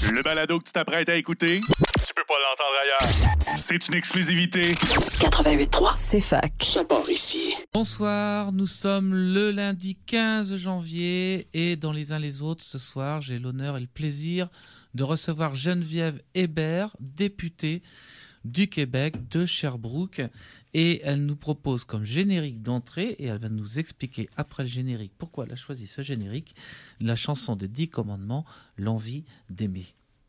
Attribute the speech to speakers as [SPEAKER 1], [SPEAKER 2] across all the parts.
[SPEAKER 1] Le balado que tu t'apprêtes à écouter, tu peux pas l'entendre ailleurs. C'est une exclusivité.
[SPEAKER 2] 88.3, c'est fac.
[SPEAKER 3] Ça part ici.
[SPEAKER 4] Bonsoir, nous sommes le lundi 15 janvier et dans Les Uns les Autres, ce soir, j'ai l'honneur et le plaisir de recevoir Geneviève Hébert, députée du Québec de Sherbrooke, et elle nous propose comme générique d'entrée, et elle va nous expliquer après le générique pourquoi elle a choisi ce générique, la chanson des 10 commandements, l'envie d'aimer.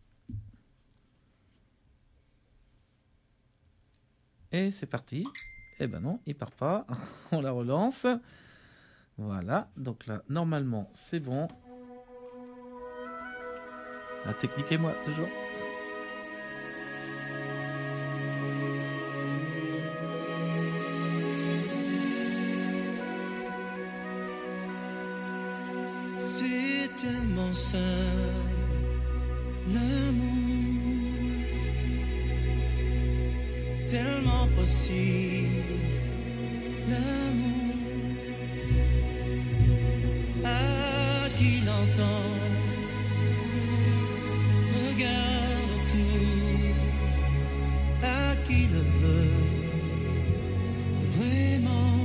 [SPEAKER 4] Et c'est parti. Eh ben non, il part pas. On la relance. Voilà, donc là, normalement, c'est bon. La technique et moi, toujours.
[SPEAKER 5] C'est tellement simple, l'amour, tellement possible, l'amour, à qui l'entend, regarde autour, à qui le veut, vraiment.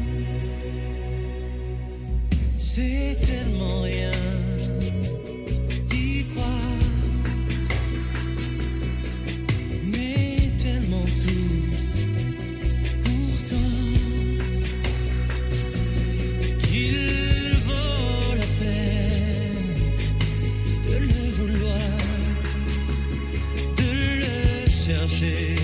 [SPEAKER 5] C'est tellement rien d'y croire, mais tellement tout, pourtant, qu'il vaut la peine de le vouloir, de le chercher.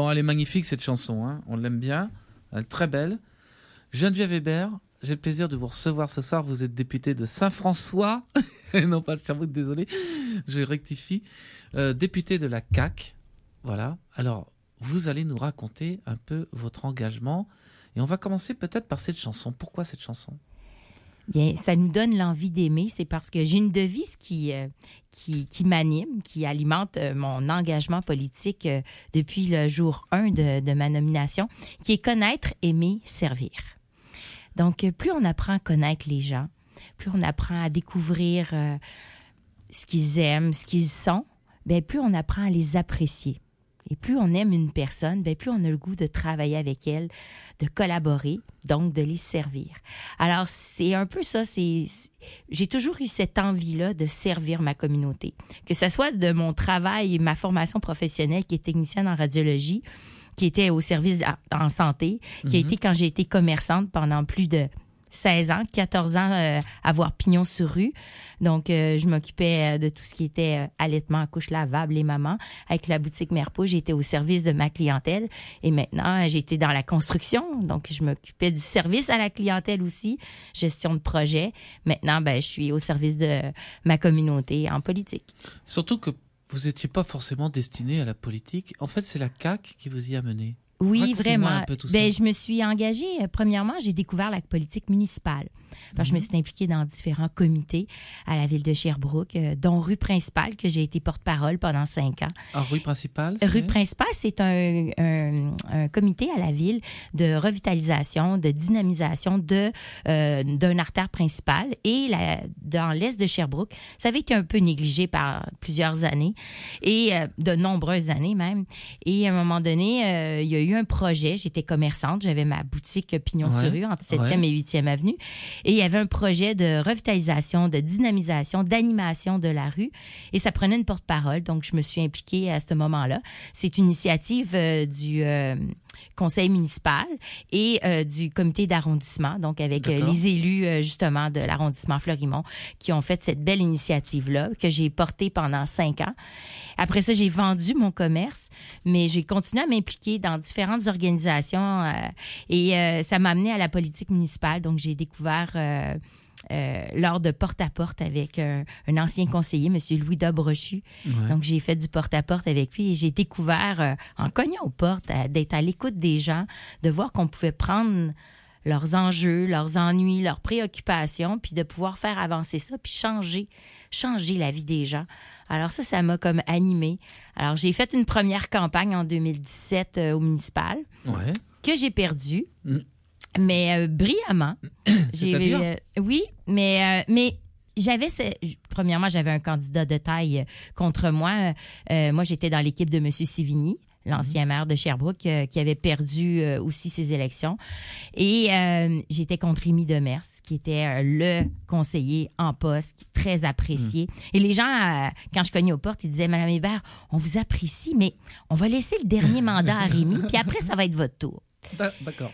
[SPEAKER 4] Bon, elle est magnifique cette chanson, hein. On l'aime bien, elle est très belle. Geneviève Hébert, j'ai le plaisir de vous recevoir ce soir. Vous êtes députée de Saint-François, non pas de Sherbrooke, désolé, je rectifie. Députée de la CAQ, voilà. Alors, vous allez nous raconter un peu votre engagement. Et on va commencer peut-être par cette chanson. Pourquoi cette chanson?
[SPEAKER 3] Bien, ça nous donne l'envie d'aimer. C'est parce que j'ai une devise qui m'anime, qui alimente mon engagement politique depuis le jour 1 de ma nomination, qui est connaître, aimer, servir. Donc, plus on apprend à connaître les gens, plus on apprend à découvrir ce qu'ils aiment, ce qu'ils sont, bien, plus on apprend à les apprécier. Et plus on aime une personne, bien, plus on a le goût de travailler avec elle, de collaborer, donc de les servir. Alors, c'est un peu ça. J'ai toujours eu cette envie-là de servir ma communauté. Que ce soit de mon travail et ma formation professionnelle qui est technicienne en radiologie, qui était au service en santé, qui a été quand j'ai été commerçante pendant plus de 16 ans, 14 ans, avoir pignon sur rue. Donc, je m'occupais de tout ce qui était allaitement, couche lavable, les mamans. Avec la boutique Mère Pou, j'étais au service de ma clientèle. Et maintenant, j'étais dans la construction. Donc, je m'occupais du service à la clientèle aussi, gestion de projet. Maintenant, je suis au service de ma communauté en politique.
[SPEAKER 4] Surtout que vous n'étiez pas forcément destiné à la politique. En fait, c'est la CAQ qui vous y a mené.
[SPEAKER 3] Oui, vraiment.
[SPEAKER 4] Un peu tout ça.
[SPEAKER 3] Je me suis engagée. Premièrement, j'ai découvert la politique municipale. Parce que je me suis impliquée dans différents comités à la ville de Sherbrooke, dont Rue Principale, que j'ai été porte-parole pendant 5 ans.
[SPEAKER 4] Ah, Rue Principale?
[SPEAKER 3] Rue Principale, c'est un comité à la ville de revitalisation, de dynamisation d'un artère principale. Et dans l'est de Sherbrooke, ça avait été un peu négligé par plusieurs années, et de nombreuses années même. Et à un moment donné, il y a eu un projet. J'étais commerçante, j'avais ma boutique Pignon sur rue entre 7e et 8e avenue. Et il y avait un projet de revitalisation, de dynamisation, d'animation de la rue. Et ça prenait une porte-parole. Donc, je me suis impliquée à ce moment-là. C'est une initiative du conseil municipal et du comité d'arrondissement. Donc, avec les élus, justement, de l'arrondissement Fleurimont qui ont fait cette belle initiative-là que j'ai portée pendant 5 ans. Après ça, j'ai vendu mon commerce, mais j'ai continué à m'impliquer dans différentes organisations et ça m'a amené à la politique municipale. Donc, j'ai découvert lors de porte-à-porte avec un ancien conseiller, M. Louis Dobrochu. Ouais. Donc, j'ai fait du porte-à-porte avec lui et j'ai découvert, en cognant aux portes, d'être à l'écoute des gens, de voir qu'on pouvait prendre leurs enjeux, leurs ennuis, leurs préoccupations, puis de pouvoir faire avancer ça, puis changer la vie des gens. Alors ça m'a comme animée. Alors, j'ai fait une première campagne en 2017 au municipal, que j'ai perdue. Mais brillamment.
[SPEAKER 4] C'est-à-dire?
[SPEAKER 3] Oui, mais premièrement, j'avais un candidat de taille contre moi. Moi, j'étais dans l'équipe de M. Sivigny, l'ancien maire de Sherbrooke, qui avait perdu aussi ses élections. Et j'étais contre Rémi Demers, qui était le conseiller en poste, très apprécié. Et les gens, quand je cognais aux portes, ils disaient « Madame Hébert, on vous apprécie, mais on va laisser le dernier mandat à Rémi, puis après, ça va être votre tour. »
[SPEAKER 4] D'accord.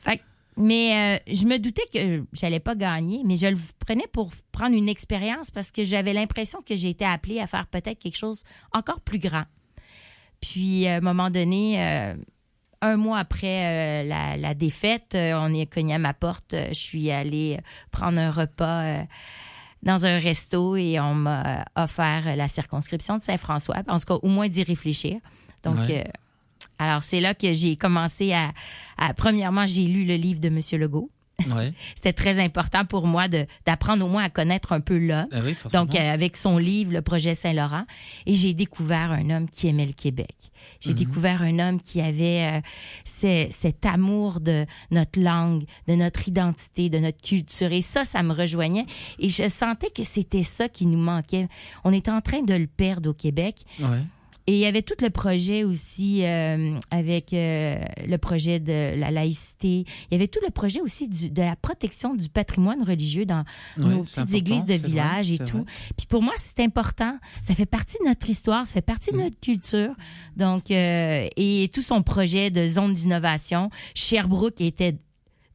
[SPEAKER 3] Mais je me doutais que j'allais pas gagner, mais je le prenais pour prendre une expérience parce que j'avais l'impression que j'ai été appelée à faire peut-être quelque chose encore plus grand. Puis, à un moment donné, 1 mois après la défaite, on est cogné à ma porte. Je suis allée prendre un repas dans un resto et on m'a offert la circonscription de Saint-François. En tout cas, au moins d'y réfléchir. Donc, alors, c'est là que j'ai commencé à... Premièrement, j'ai lu le livre de M. Legault. Ouais. C'était très important pour moi d'apprendre au moins à connaître un peu l'homme. Ah oui, donc, avec son livre, Le projet Saint-Laurent. Et j'ai découvert un homme qui aimait le Québec. J'ai découvert un homme qui avait cet amour de notre langue, de notre identité, de notre culture. Et ça me rejoignait. Et je sentais que c'était ça qui nous manquait. On était en train de le perdre au Québec. Ouais. Et il y avait tout le projet aussi avec le projet de la laïcité. Il y avait tout le projet aussi de la protection du patrimoine religieux dans nos petites églises de village et tout. Puis pour moi, c'est important. Ça fait partie de notre histoire, ça fait partie de notre culture. Donc, et tout son projet de zone d'innovation, Sherbrooke était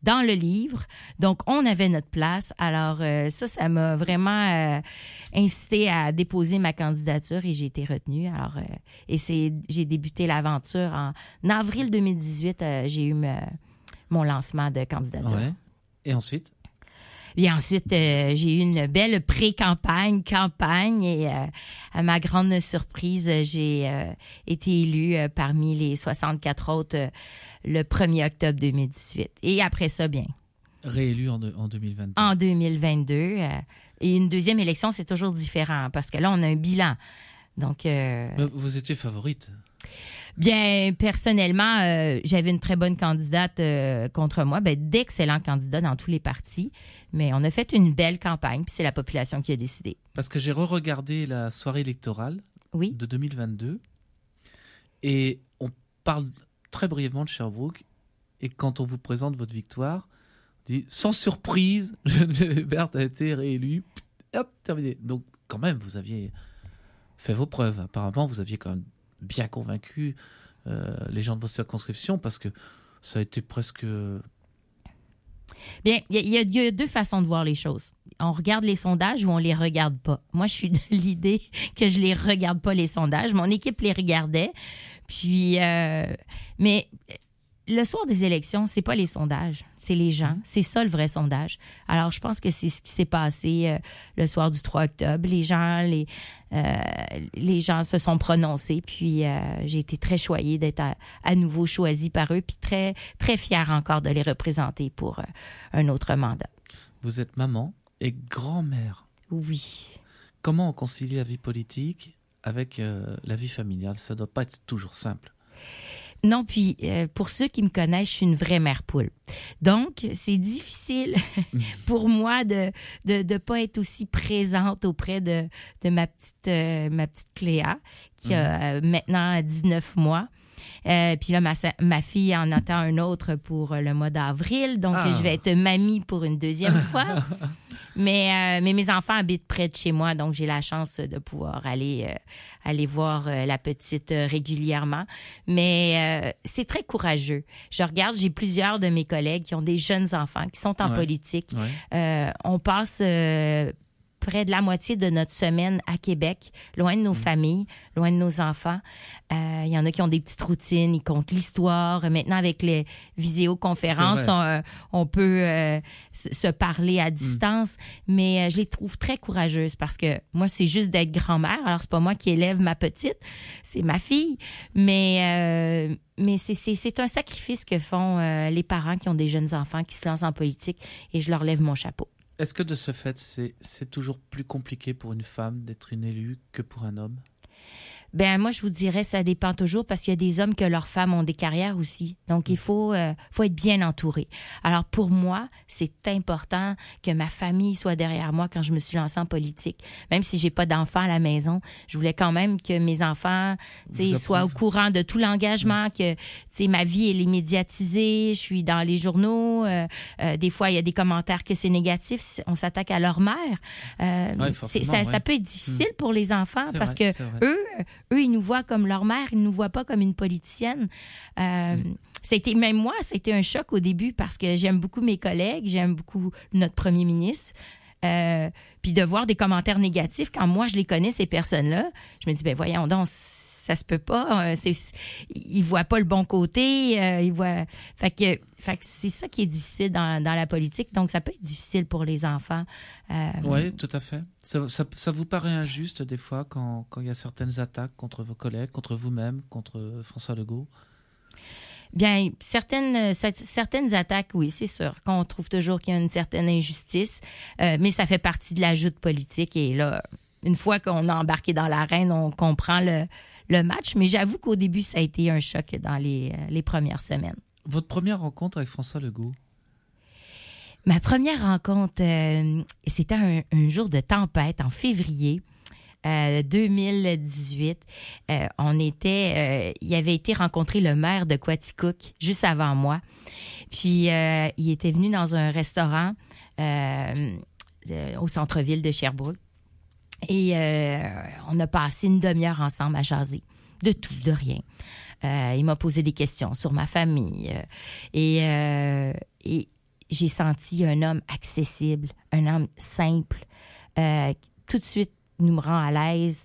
[SPEAKER 3] dans le livre. Donc, on avait notre place. Alors, ça m'a vraiment incité à déposer ma candidature et j'ai été retenue. Alors, j'ai débuté l'aventure en avril 2018. J'ai eu mon lancement de candidature.
[SPEAKER 4] Ouais. Et ensuite?
[SPEAKER 3] Et ensuite, j'ai eu une belle campagne, et à ma grande surprise, j'ai été élue parmi les 64 autres le 1er octobre 2018. Et après ça, bien.
[SPEAKER 4] Réélue en 2022.
[SPEAKER 3] En 2022. Et une deuxième élection, c'est toujours différent parce que là, on a un bilan. Donc,
[SPEAKER 4] Mais vous étiez favorite?
[SPEAKER 3] Bien, personnellement, j'avais une très bonne candidate contre moi, d'excellents candidats dans tous les partis, mais on a fait une belle campagne, puis c'est la population qui a décidé.
[SPEAKER 4] Parce que j'ai re-regardé la soirée électorale de 2022 et on parle très brièvement de Sherbrooke et quand on vous présente votre victoire, on dit sans surprise, Geneviève Hébert a été réélue, hop, terminé. Donc quand même, vous aviez fait vos preuves. Apparemment, vous aviez quand même bien convaincu les gens de votre circonscription parce que ça a été presque...
[SPEAKER 3] Bien, il y a deux façons de voir les choses. On regarde les sondages ou on les regarde pas. Moi, je suis de l'idée que je les regarde pas, les sondages. Mon équipe les regardait. Puis, mais le soir des élections, c'est pas les sondages, c'est les gens. C'est ça le vrai sondage. Alors, je pense que c'est ce qui s'est passé le soir du 3 octobre. Les gens se sont prononcés, puis j'ai été très choyée d'être à nouveau choisie par eux, puis très, très fière encore de les représenter pour un autre mandat.
[SPEAKER 4] Vous êtes maman et grand-mère.
[SPEAKER 3] Oui.
[SPEAKER 4] Comment on concilie la vie politique avec la vie familiale? Ça doit pas être toujours simple.
[SPEAKER 3] Non, puis pour ceux qui me connaissent, je suis une vraie mère poule. Donc, c'est difficile pour moi de pas être aussi présente auprès de ma petite Cléa, qui a maintenant 19 mois. Puis là, ma fille en attend un autre pour le mois d'avril, donc je vais être mamie pour une deuxième fois. Mais mes enfants habitent près de chez moi, donc j'ai la chance de pouvoir aller voir la petite régulièrement. Mais c'est très courageux. Je regarde, j'ai plusieurs de mes collègues qui ont des jeunes enfants, qui sont en politique. Ouais. On passe... près de la moitié de notre semaine à Québec, loin de nos familles, loin de nos enfants. Il y en a qui ont des petites routines, ils comptent l'histoire. Maintenant, avec les visioconférences, on peut se parler à distance. Mais je les trouve très courageuses parce que moi, c'est juste d'être grand-mère. Alors, c'est pas moi qui élève ma petite, c'est ma fille. Mais c'est un sacrifice que font les parents qui ont des jeunes enfants qui se lancent en politique et je leur lève mon chapeau.
[SPEAKER 4] Est-ce que de ce fait, c'est toujours plus compliqué pour une femme d'être une élue que pour un homme?
[SPEAKER 3] Ben moi, je vous dirais, ça dépend toujours parce qu'il y a des hommes que leurs femmes ont des carrières aussi. Donc, il faut être bien entouré. Alors, pour moi, c'est important que ma famille soit derrière moi quand je me suis lancée en politique. Même si j'ai pas d'enfants à la maison, je voulais quand même que mes enfants soient au courant de tout l'engagement, que ma vie, elle est médiatisée, je suis dans les journaux. Des fois, il y a des commentaires que c'est négatif. On s'attaque à leur mère. Ça peut être difficile pour les enfants parce que eux, ils nous voient comme leur mère, ils nous voient pas comme une politicienne. Même moi, c'était un choc au début parce que j'aime beaucoup mes collègues, j'aime beaucoup notre premier ministre. Puis de voir des commentaires négatifs quand moi, je les connais, ces personnes-là, je me dis, voyons donc, ça se peut pas. Ils voient pas le bon côté. Ils voient... Fait que c'est ça qui est difficile dans la politique. Donc, ça peut être difficile pour les enfants.
[SPEAKER 4] Oui, tout à fait. Ça vous paraît injuste des fois quand il y a certaines attaques contre vos collègues, contre vous-même, contre François Legault?
[SPEAKER 3] Bien, certaines attaques, oui, c'est sûr qu'on trouve toujours qu'il y a une certaine injustice, mais ça fait partie de la joute politique. Et là, une fois qu'on a embarqué dans l'arène, on comprend le match. Mais j'avoue qu'au début, ça a été un choc dans les premières semaines.
[SPEAKER 4] Votre première rencontre avec François Legault?
[SPEAKER 3] Ma première rencontre, c'était un jour de tempête en février 2018. Il avait été rencontrer le maire de Quaticook juste avant moi. Puis, il était venu dans un restaurant au centre-ville de Sherbrooke. Et on a passé une demi-heure ensemble à jaser. De tout, de rien. Il m'a posé des questions sur ma famille. Et j'ai senti un homme accessible, un homme simple, tout de suite nous me rend à l'aise.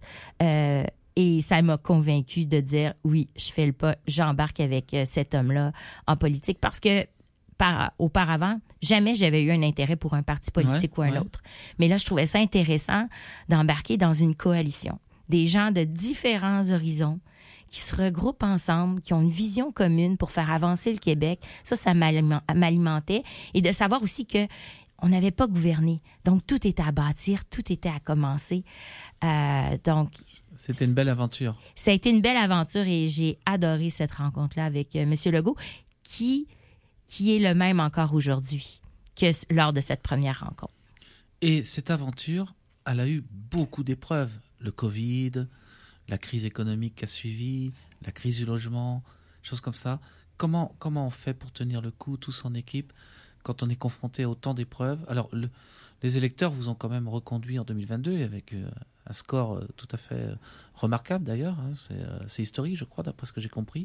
[SPEAKER 3] Et ça m'a convaincue de dire, oui, je fais le pas, j'embarque avec cet homme-là en politique parce que auparavant, jamais j'avais eu un intérêt pour un parti politique ou un autre. Mais là, je trouvais ça intéressant d'embarquer dans une coalition. Des gens de différents horizons qui se regroupent ensemble, qui ont une vision commune pour faire avancer le Québec. Ça m'alimentait. Et de savoir aussi que on n'avait pas gouverné. Donc, tout était à bâtir, tout était à commencer. Donc,
[SPEAKER 4] c'était une belle aventure.
[SPEAKER 3] Ça a été une belle aventure et j'ai adoré cette rencontre-là avec M. Legault, qui est le même encore aujourd'hui que lors de cette première rencontre.
[SPEAKER 4] Et cette aventure, elle a eu beaucoup d'épreuves. Le Covid, la crise économique qui a suivi, la crise du logement, choses comme ça. Comment on fait pour tenir le coup, tous en équipe, quand on est confronté à autant d'épreuves? Alors, les électeurs vous ont quand même reconduit en 2022 avec un score tout à fait remarquable d'ailleurs. Hein, c'est historique, je crois, d'après ce que j'ai compris.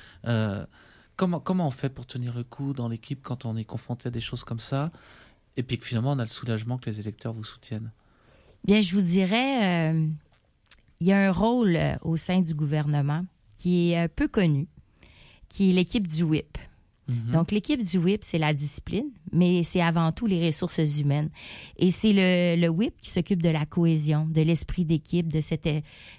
[SPEAKER 4] Comment on fait pour tenir le coup dans l'équipe quand on est confronté à des choses comme ça et puis que finalement on a le soulagement que les électeurs vous soutiennent?
[SPEAKER 3] Bien, je vous dirais, il y a un rôle au sein du gouvernement qui est peu connu, qui est l'équipe du WHIP. Mm-hmm. Donc, l'équipe du WHIP, c'est la discipline, mais c'est avant tout les ressources humaines. Et c'est le WHIP qui s'occupe de la cohésion, de l'esprit d'équipe, de cette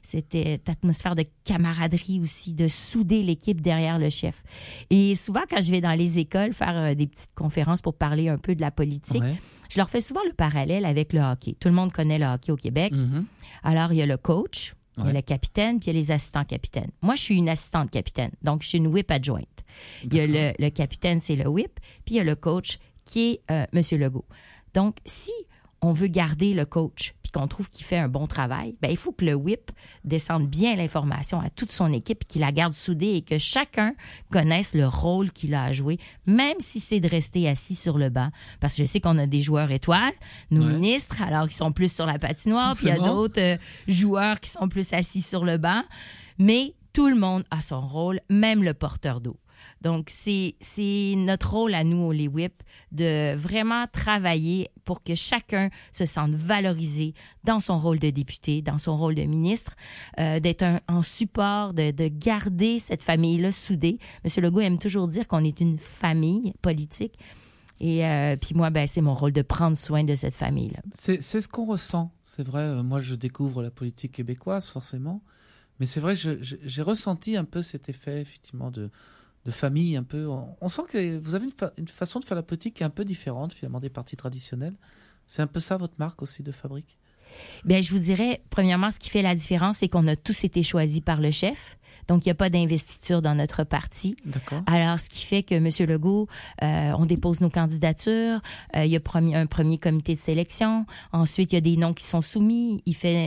[SPEAKER 3] atmosphère de camaraderie aussi, de souder l'équipe derrière le chef. Et souvent, quand je vais dans les écoles faire des petites conférences pour parler un peu de la politique, je leur fais souvent le parallèle avec le hockey. Tout le monde connaît le hockey au Québec. Mm-hmm. Alors, il y a le coach, il y a le capitaine, puis il y a les assistants capitaines. Moi, je suis une assistante capitaine, donc je suis une whip adjointe. Il y a le capitaine, c'est le whip, puis il y a le coach qui est M. Legault. Donc, si on veut garder le coach puis qu'on trouve qu'il fait un bon travail, ben il faut que le whip descende bien l'information à toute son équipe, qu'il la garde soudée et que chacun connaisse le rôle qu'il a à jouer, même si c'est de rester assis sur le banc. Parce que je sais qu'on a des joueurs étoiles, nos ministres, alors qu'ils sont plus sur la patinoire, puis il y a d'autres joueurs qui sont plus assis sur le banc. Mais tout le monde a son rôle, même le porteur d'eau. Donc, c'est notre rôle à nous, les WHIP, de vraiment travailler pour que chacun se sente valorisé dans son rôle de député, dans son rôle de ministre, d'être en support, de garder cette famille-là soudée. M. Legault aime toujours dire qu'on est une famille politique. Et puis moi, ben, c'est mon rôle de prendre soin de cette famille-là.
[SPEAKER 4] C'est ce qu'on ressent. C'est vrai, moi, je découvre la politique québécoise, forcément. Mais c'est vrai, j'ai ressenti un peu cet effet, effectivement, de famille un peu. On sent que vous avez une façon de faire la politique qui est un peu différente finalement des partis traditionnels. C'est un peu ça votre marque aussi de fabrique?
[SPEAKER 3] Bien, je vous dirais, premièrement, ce qui fait la différence, c'est qu'on a tous été choisis par le chef. Donc, il n'y a pas d'investiture dans notre parti. D'accord. Alors, ce qui fait que M. Legault, on dépose nos candidatures. Il y a un premier comité de sélection. Ensuite, il y a des noms qui sont soumis.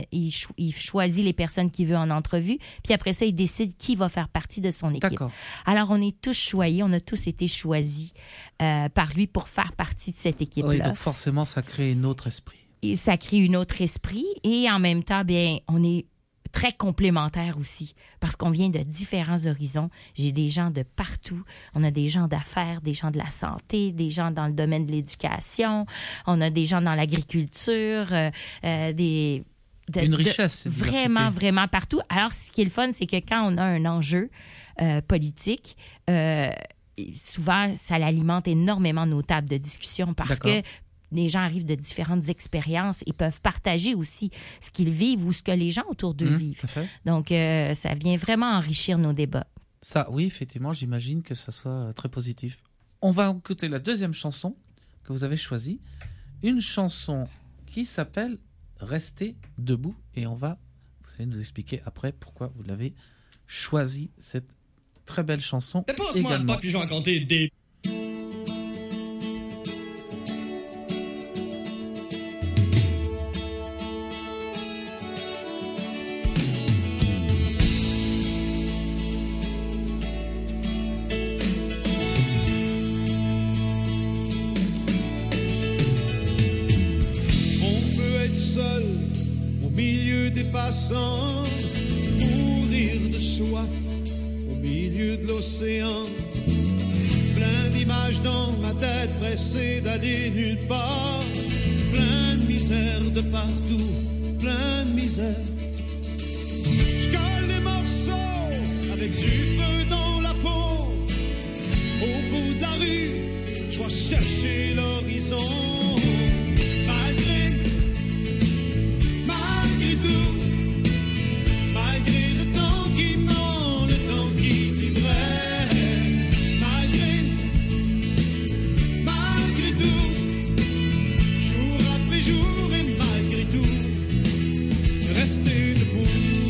[SPEAKER 3] Il choisit les personnes qu'il veut en entrevue. Puis après ça, il décide qui va faire partie de son équipe. D'accord. Alors, on est tous choyés. On a tous été choisis par lui pour faire partie de cette équipe-là.
[SPEAKER 4] Oui, donc forcément, ça crée un autre esprit.
[SPEAKER 3] Et ça crée un autre esprit. Et en même temps, bien, on est très complémentaires aussi, parce qu'on vient de différents horizons. J'ai des gens de partout. On a des gens d'affaires, des gens de la santé, des gens dans le domaine de l'éducation. On a des gens dans l'agriculture, une
[SPEAKER 4] richesse, cette diversité.
[SPEAKER 3] Vraiment, vraiment partout. Alors, ce qui est le fun, c'est que quand on a un enjeu politique, souvent, ça alimente énormément nos tables de discussion parce que les gens arrivent de différentes expériences et peuvent partager aussi ce qu'ils vivent ou ce que les gens autour d'eux vivent. Donc, ça vient vraiment enrichir nos débats.
[SPEAKER 4] Ça, oui, effectivement, j'imagine que ça soit très positif. On va écouter la deuxième chanson que vous avez choisie. Une chanson qui s'appelle « Rester debout ». Et vous allez nous expliquer après pourquoi vous l'avez choisie, cette très belle chanson.
[SPEAKER 5] Dépose-moi pas, puis je vais en compter des...
[SPEAKER 6] Passant, mourir de soif au milieu de l'océan, plein Plein d'images dans ma tête pressées d'aller nulle part. Plein de misère de partout, plein de misère. Je colle les morceaux avec du feu dans la peau. Au bout de la rue, je vais chercher l'horizon. Malgré tout, malgré le temps qui ment, le temps qui t'ivrait. Malgré tout, jour après jour et malgré tout, rester debout.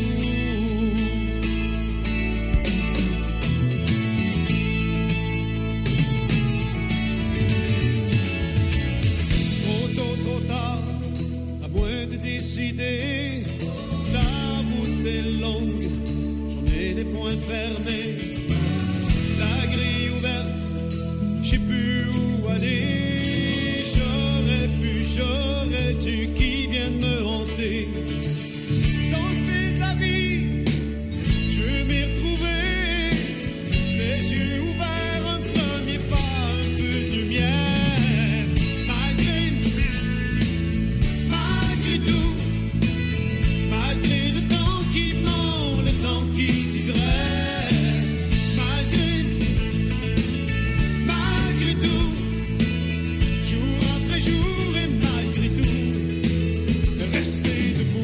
[SPEAKER 6] Trop tard, à moins de décider. La route est longue, j'en ai les poings fermés. La grille ouverte, je sais plus où aller. J'aurais dû qui vienne me hanter. Dans le fil de la vie, je veux m'y retrouver. Les yeux ouverts, un premier pas, un peu de lumière. Malgré tout, malgré le temps qui ment, le temps qui t'ivrait. Malgré tout, jour après jour et malgré tout, rester debout.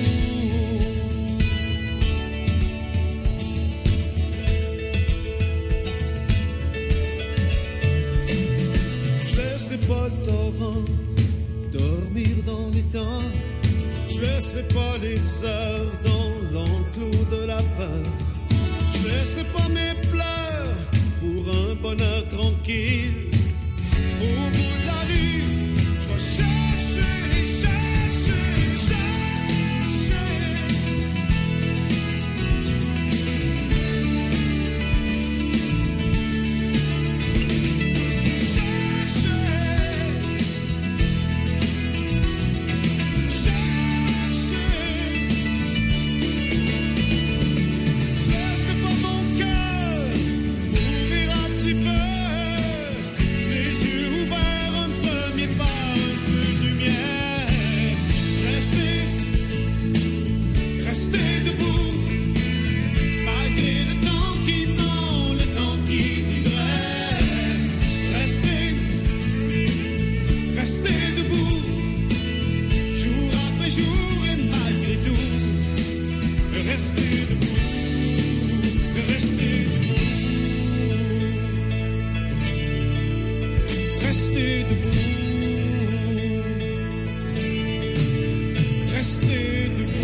[SPEAKER 6] Je laisserai pas le torrent dormir dans les temps. Je laisserai pas les heures dans l'enclos de la peur. Je laisserai pas mes pleurs pour un bonheur tranquille. Au bout de la rue, je vais chercher, chercher, chercher. Je laisserai pas mon cœur mourir à petit feu. Les yeux ouverts, un premier pas, un peu de lumière. Rester debout, malgré le temps qui ment, le temps qui t'ivrait. Rester debout, jour après jour et malgré tout, rester debout, rester debout, rester debout, rester debout.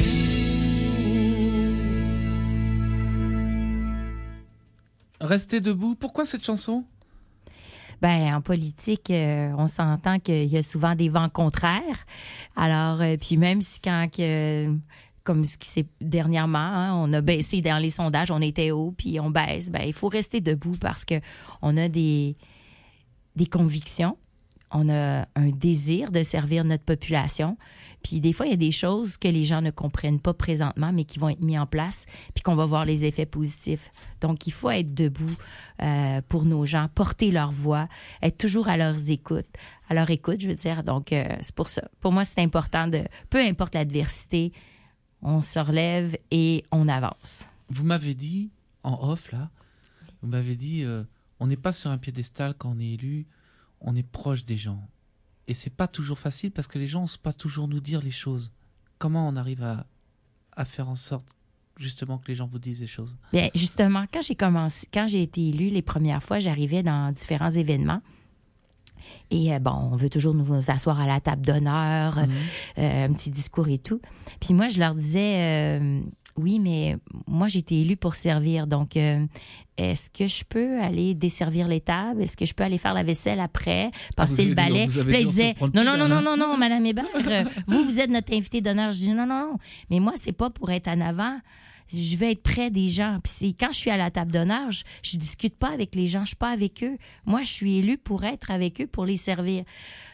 [SPEAKER 4] Restez debout. Pourquoi cette chanson?
[SPEAKER 3] Ben, en politique, on s'entend qu'il y a souvent des vents contraires. Alors, puis même si comme ce qui s'est dernièrement, hein, on a baissé dans les sondages, on était haut, puis on baisse, ben, il faut rester debout parce que on a des convictions, on a un désir de servir notre population. Puis des fois, il y a des choses que les gens ne comprennent pas présentement, mais qui vont être mises en place, puis qu'on va voir les effets positifs. Donc, il faut être debout pour nos gens, porter leur voix, être toujours à leur écoute, je veux dire. Donc, c'est pour ça. Pour moi, c'est important peu importe l'adversité, on se relève et on avance.
[SPEAKER 4] Vous m'avez dit, en off, là, on n'est pas sur un piédestal quand on est élu, on est proche des gens. Et c'est pas toujours facile parce que les gens n'osent pas toujours nous dire les choses. Comment on arrive à faire en sorte justement que les gens vous disent les choses?
[SPEAKER 3] Bien, justement, quand j'ai été élue les premières fois, j'arrivais dans différents événements. Et on veut toujours nous asseoir à la table d'honneur, un petit discours et tout. Puis moi, je leur disais, oui, mais moi, j'ai été élue pour servir. Donc, est-ce que je peux aller desservir les tables? Est-ce que je peux aller faire la vaisselle après, passer le balai? Puis là, ils disaient, non, Madame Hébert, vous êtes notre invité d'honneur. Je dis, non. Mais moi, c'est pas pour être en avant. Je veux être près des gens. Puis quand je suis à la table d'honneur, je discute pas avec les gens, je suis pas avec eux. Moi, je suis élue pour être avec eux, pour les servir.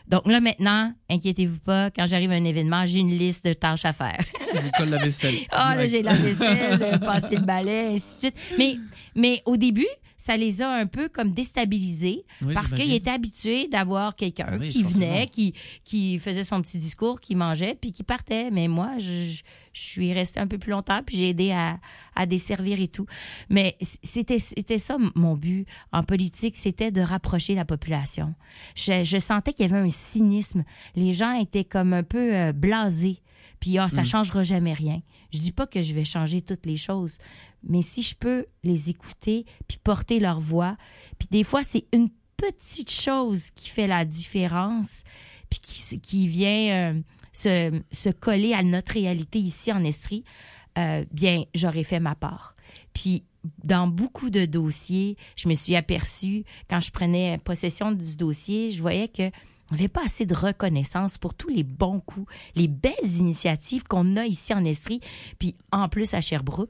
[SPEAKER 3] Donc là, maintenant, inquiétez-vous pas, quand j'arrive à un événement, j'ai une liste de tâches à faire.
[SPEAKER 4] On vous colle la vaisselle.
[SPEAKER 3] Là, j'ai la vaisselle, passer le balai, ainsi de suite. Mais au début, ça les a un peu comme déstabilisés parce
[SPEAKER 4] j'imagine.
[SPEAKER 3] qu'ils étaient habitués d'avoir quelqu'un qui
[SPEAKER 4] forcément.
[SPEAKER 3] venait, qui faisait son petit discours, qui mangeait, puis qui partait. Mais moi, je suis restée un peu plus longtemps, puis j'ai aidé à desservir et tout. Mais c'était ça mon but en politique, c'était de rapprocher la population. Je sentais qu'il y avait un cynisme. Les gens étaient comme un peu blasés. Puis ça changera jamais rien. Je dis pas que je vais changer toutes les choses, mais si je peux les écouter puis porter leur voix, puis des fois c'est une petite chose qui fait la différence, puis qui vient se coller à notre réalité ici en Estrie, bien j'aurais fait ma part. Puis dans beaucoup de dossiers, je me suis aperçue quand je prenais possession du dossier, je voyais que on n'avait pas assez de reconnaissance pour tous les bons coups, les belles initiatives qu'on a ici en Estrie, puis en plus à Sherbrooke.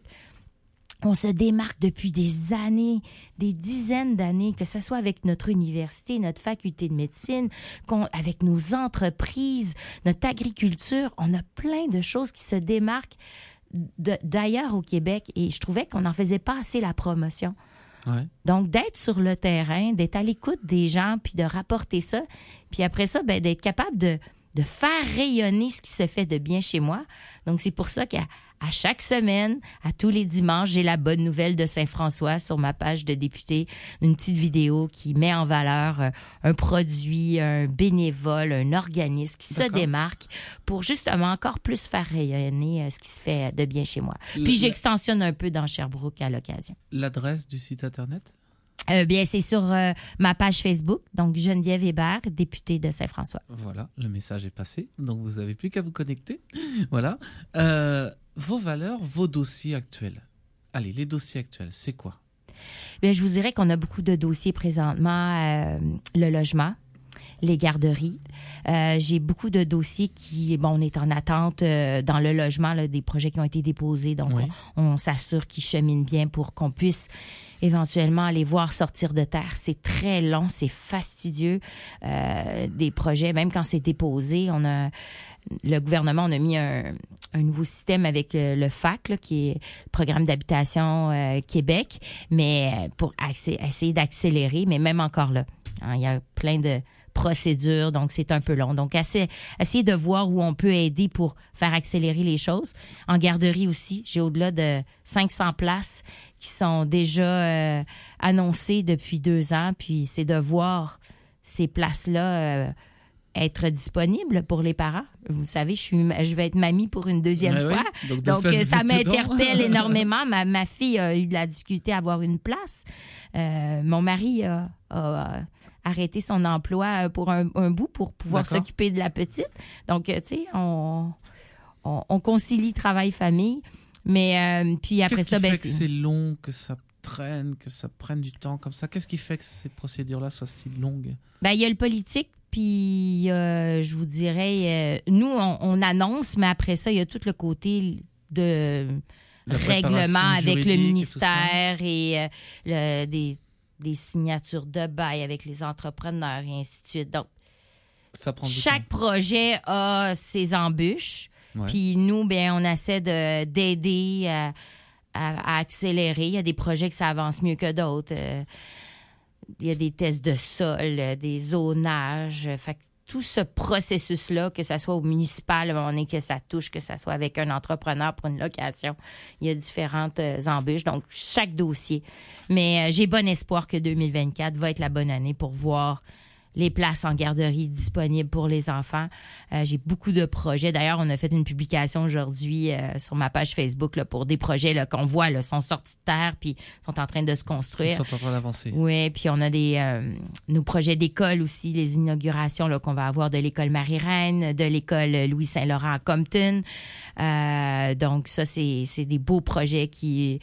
[SPEAKER 3] On se démarque depuis des années, des dizaines d'années, que ce soit avec notre université, notre faculté de médecine, avec nos entreprises, notre agriculture. On a plein de choses qui se démarquent d'ailleurs au Québec et je trouvais qu'on n'en faisait pas assez la promotion.
[SPEAKER 4] Ouais.
[SPEAKER 3] Donc, d'être sur le terrain, d'être à l'écoute des gens, puis de rapporter ça, puis après ça, ben, d'être capable de faire rayonner ce qui se fait de bien chez moi. Donc, c'est pour ça qu'à chaque semaine, à tous les dimanches, j'ai la bonne nouvelle de Saint-François sur ma page de député, une petite vidéo qui met en valeur un produit, un bénévole, un organisme qui se démarque pour justement encore plus faire rayonner ce qui se fait de bien chez moi. Puis j'extensionne un peu dans Sherbrooke à l'occasion.
[SPEAKER 4] L'adresse du site Internet?
[SPEAKER 3] Bien, c'est sur ma page Facebook, donc Geneviève Hébert, députée de Saint-François.
[SPEAKER 4] Voilà, le message est passé, donc vous n'avez plus qu'à vous connecter. Voilà. Vos valeurs, vos dossiers actuels. Allez, les dossiers actuels, c'est quoi?
[SPEAKER 3] Bien, je vous dirais qu'on a beaucoup de dossiers présentement. Le logement, les garderies. J'ai beaucoup de dossiers on est en attente dans le logement, là, des projets qui ont été déposés. Donc, on s'assure qu'ils cheminent bien pour qu'on puisse éventuellement aller voir sortir de terre. C'est très long, c'est fastidieux. Des projets, même quand c'est déposé, le gouvernement, on a mis un nouveau système avec le FAC, là, qui est le Programme d'habitation Québec, mais pour essayer d'accélérer, mais même encore là, il y a plein de procédures, donc c'est un peu long. Donc, essayer de voir où on peut aider pour faire accélérer les choses. En garderie aussi, j'ai au-delà de 500 places qui sont déjà annoncées depuis 2 ans, puis c'est de voir ces places-là être disponibles pour les parents. Vous savez, je vais être mamie pour une deuxième fois.
[SPEAKER 4] Oui.
[SPEAKER 3] Donc ça m'interpelle énormément. Ma fille a eu de la difficulté à avoir une place. Mon mari a arrêté son emploi pour un bout pour pouvoir s'occuper de la petite. Donc, tu sais, on concilie travail-famille. Mais puis après ça...
[SPEAKER 4] Qu'est-ce qui fait que c'est long, que ça traîne, que ça prenne du temps comme ça? Qu'est-ce qui fait que ces procédures-là soient si longues? Ben,
[SPEAKER 3] il y a le politique. Puis, je vous dirais, nous, on annonce, mais après ça, il y a tout le côté de règlement avec le ministère et des signatures de bail avec les entrepreneurs et ainsi de suite. Donc,
[SPEAKER 4] ça prend
[SPEAKER 3] chaque projet a ses embûches. Ouais. Puis nous, bien, on essaie d'aider à accélérer. Il y a des projets que ça avance mieux que d'autres. Il y a des tests de sol, des zonages. Fait que tout ce processus-là, que ça soit au municipal, que ça touche, que ça soit avec un entrepreneur pour une location, il y a différentes embûches. Donc, chaque dossier. Mais j'ai bon espoir que 2024 va être la bonne année pour voir les places en garderie disponibles pour les enfants. J'ai beaucoup de projets. D'ailleurs, on a fait une publication aujourd'hui sur ma page Facebook là, pour des projets là, qu'on voit là, sont sortis de terre puis sont en train de se construire.
[SPEAKER 4] Ils sont en train d'avancer.
[SPEAKER 3] Oui, puis on a nos projets d'école aussi, les inaugurations là, qu'on va avoir de l'école Marie-Reine, de l'école Louis-Saint-Laurent à Compton. Donc ça, c'est des beaux projets qui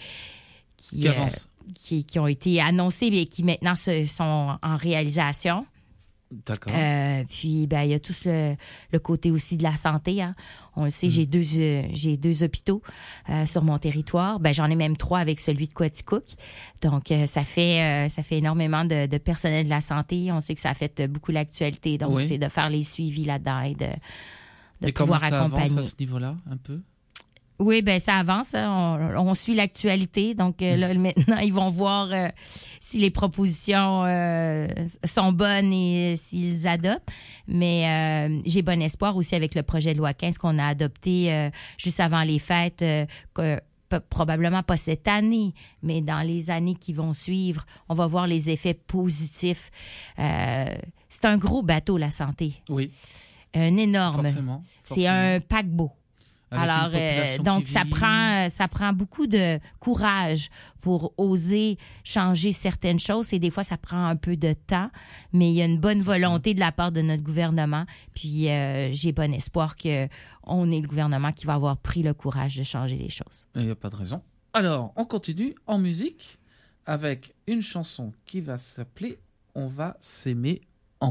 [SPEAKER 4] avancent.
[SPEAKER 3] Qui ont été annoncés et qui maintenant sont en réalisation.
[SPEAKER 4] D'accord.
[SPEAKER 3] Puis, il y a tout le côté aussi de la santé. Hein. On le sait, j'ai deux hôpitaux sur mon territoire. J'en ai même 3 avec celui de Quaticook. Donc, ça fait énormément de personnel de la santé. On sait que ça affecte beaucoup l'actualité. Donc, c'est de faire les suivis là-dedans et de pouvoir accompagner.
[SPEAKER 4] Et comment ça avance à ce niveau-là, un peu?
[SPEAKER 3] Oui, ça avance. On suit l'actualité. Donc là, maintenant, ils vont voir si les propositions sont bonnes et s'ils adoptent. Mais j'ai bon espoir aussi avec le projet de loi 15 qu'on a adopté juste avant les fêtes, probablement pas cette année, mais dans les années qui vont suivre, on va voir les effets positifs. C'est un gros bateau, la santé.
[SPEAKER 4] Oui.
[SPEAKER 3] Un énorme.
[SPEAKER 4] Forcément.
[SPEAKER 3] C'est un paquebot. Alors, donc, ça prend beaucoup de courage pour oser changer certaines choses et des fois, ça prend un peu de temps, mais il y a une bonne volonté de la part de notre gouvernement. Puis, j'ai bon espoir qu'on ait le gouvernement qui va avoir pris le courage de changer les choses.
[SPEAKER 4] Il n'y a pas de raison. Alors, on continue en musique avec une chanson qui va s'appeler « On va s'aimer encore »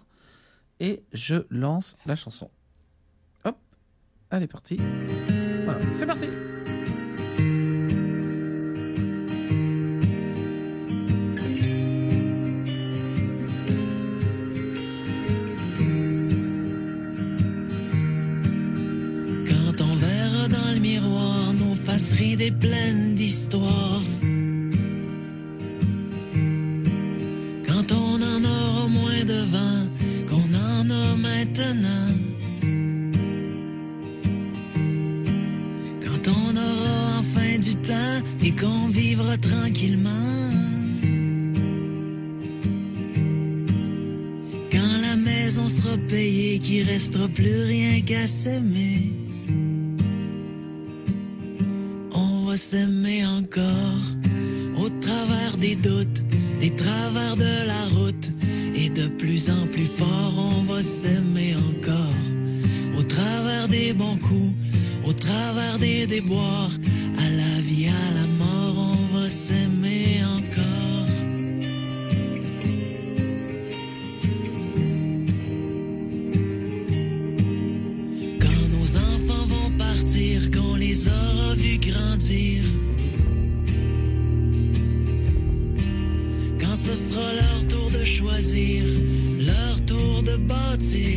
[SPEAKER 4] et je lance la chanson. Allez, parti. Voilà, c'est parti.
[SPEAKER 7] Quand on verra dans le miroir nos faces ridées pleines d'histoire, quand on en aura moins de vent qu'on en a maintenant, on aura enfin du temps et qu'on vivra tranquillement. Quand la maison sera payée, qu'il restera plus rien qu'à s'aimer, on va s'aimer encore au travers des doutes, des travers de la route, et de plus en plus fort on va s'aimer encore au travers des bons coups, au travers des déboires, à la vie, à la mort, on va s'aimer encore. Quand nos enfants vont partir, qu'on les aura vus grandir, quand ce sera leur tour de choisir, leur tour de bâtir,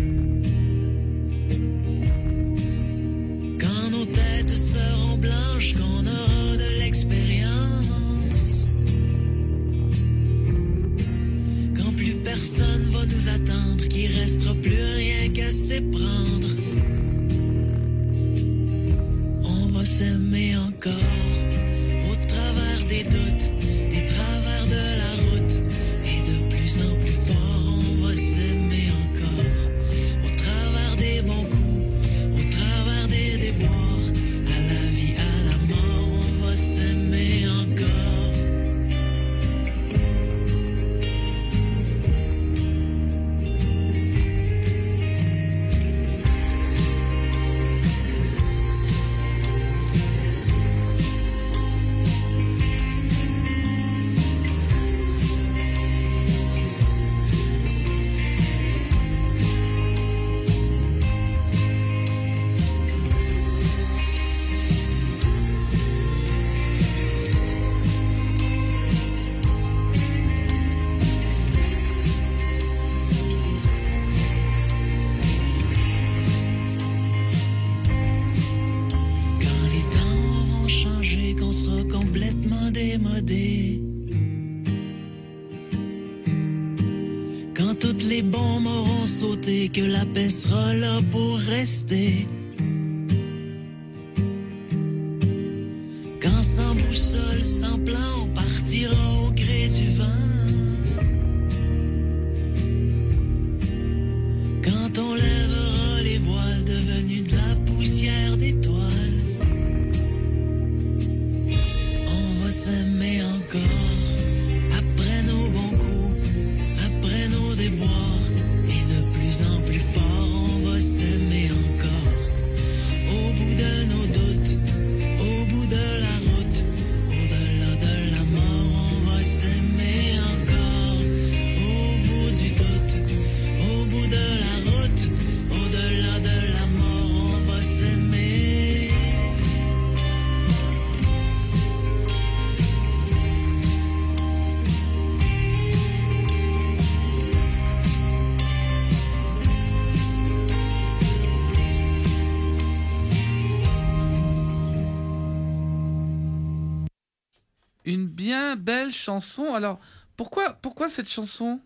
[SPEAKER 7] seront blanches, qu'on aura de l'expérience, quand plus personne va nous attendre, qu'il restera plus rien qu'à s'éprendre, on va s'aimer encore au travers des doutes, des travers de la route, et de plus en plus fort on va s'aimer encore au travers des bons coups, au travers des déboires, s'aimer encore. Démodé, quand tous les bombes auront sauté, que la paix sera là pour rester, quand sans boussole, sans plan, on partira au gré du vent, quand on lèvera les voiles devenus de la poussière d'étoiles, s'aimer encore, après nos bons coups, après nos déboires, et de plus en plus fort on va s'aimer encore,
[SPEAKER 4] bien belle chanson. Alors, pourquoi cette chanson?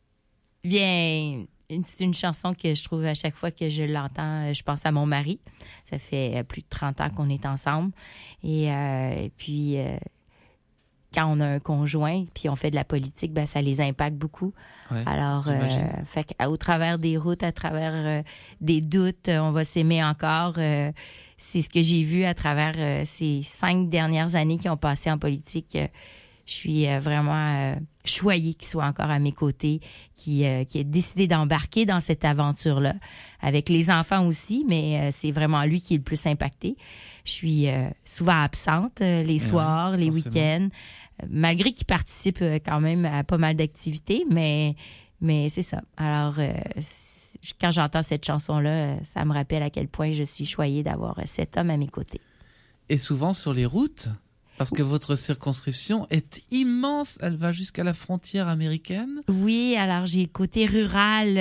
[SPEAKER 3] Bien, c'est une chanson que je trouve à chaque fois que je l'entends, je pense à mon mari. Ça fait plus de 30 ans qu'on est ensemble. Et puis, quand on a un conjoint, puis on fait de la politique, ben ça les impacte beaucoup.
[SPEAKER 4] Ouais,
[SPEAKER 3] alors, au travers des routes, à travers des doutes, on va s'aimer encore. C'est ce que j'ai vu à travers ces 5 dernières années qui ont passé en politique. Je suis vraiment choyée qu'il soit encore à mes côtés, qui a décidé d'embarquer dans cette aventure-là, avec les enfants aussi, mais c'est vraiment lui qui est le plus impacté. Je suis souvent absente les soirs, les week-ends, malgré qu'il participe quand même à pas mal d'activités, mais c'est ça. Alors, quand j'entends cette chanson-là, ça me rappelle à quel point je suis choyée d'avoir cet homme à mes côtés.
[SPEAKER 4] Et souvent sur les routes, parce que votre circonscription est immense, elle va jusqu'à la frontière américaine.
[SPEAKER 3] Oui, alors j'ai le côté rural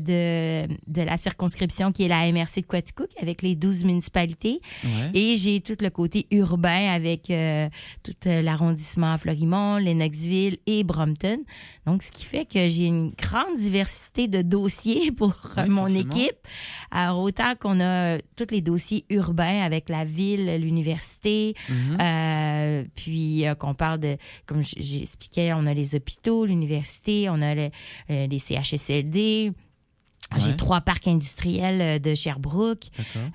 [SPEAKER 3] de la circonscription qui est la MRC de Quaticook avec les 12 municipalités.
[SPEAKER 4] Ouais.
[SPEAKER 3] Et j'ai tout le côté urbain avec tout l'arrondissement Florimont, Lennoxville et Brompton. Donc, ce qui fait que j'ai une grande diversité de dossiers pour mon
[SPEAKER 4] forcément.
[SPEAKER 3] équipe. Alors, autant qu'on a tous les dossiers urbains avec la ville, l'université, puis qu'on parle de, comme j'expliquais, on a les hôpitaux, l'université, on a les CHSLD.
[SPEAKER 4] Ouais.
[SPEAKER 3] J'ai 3 parcs industriels de Sherbrooke,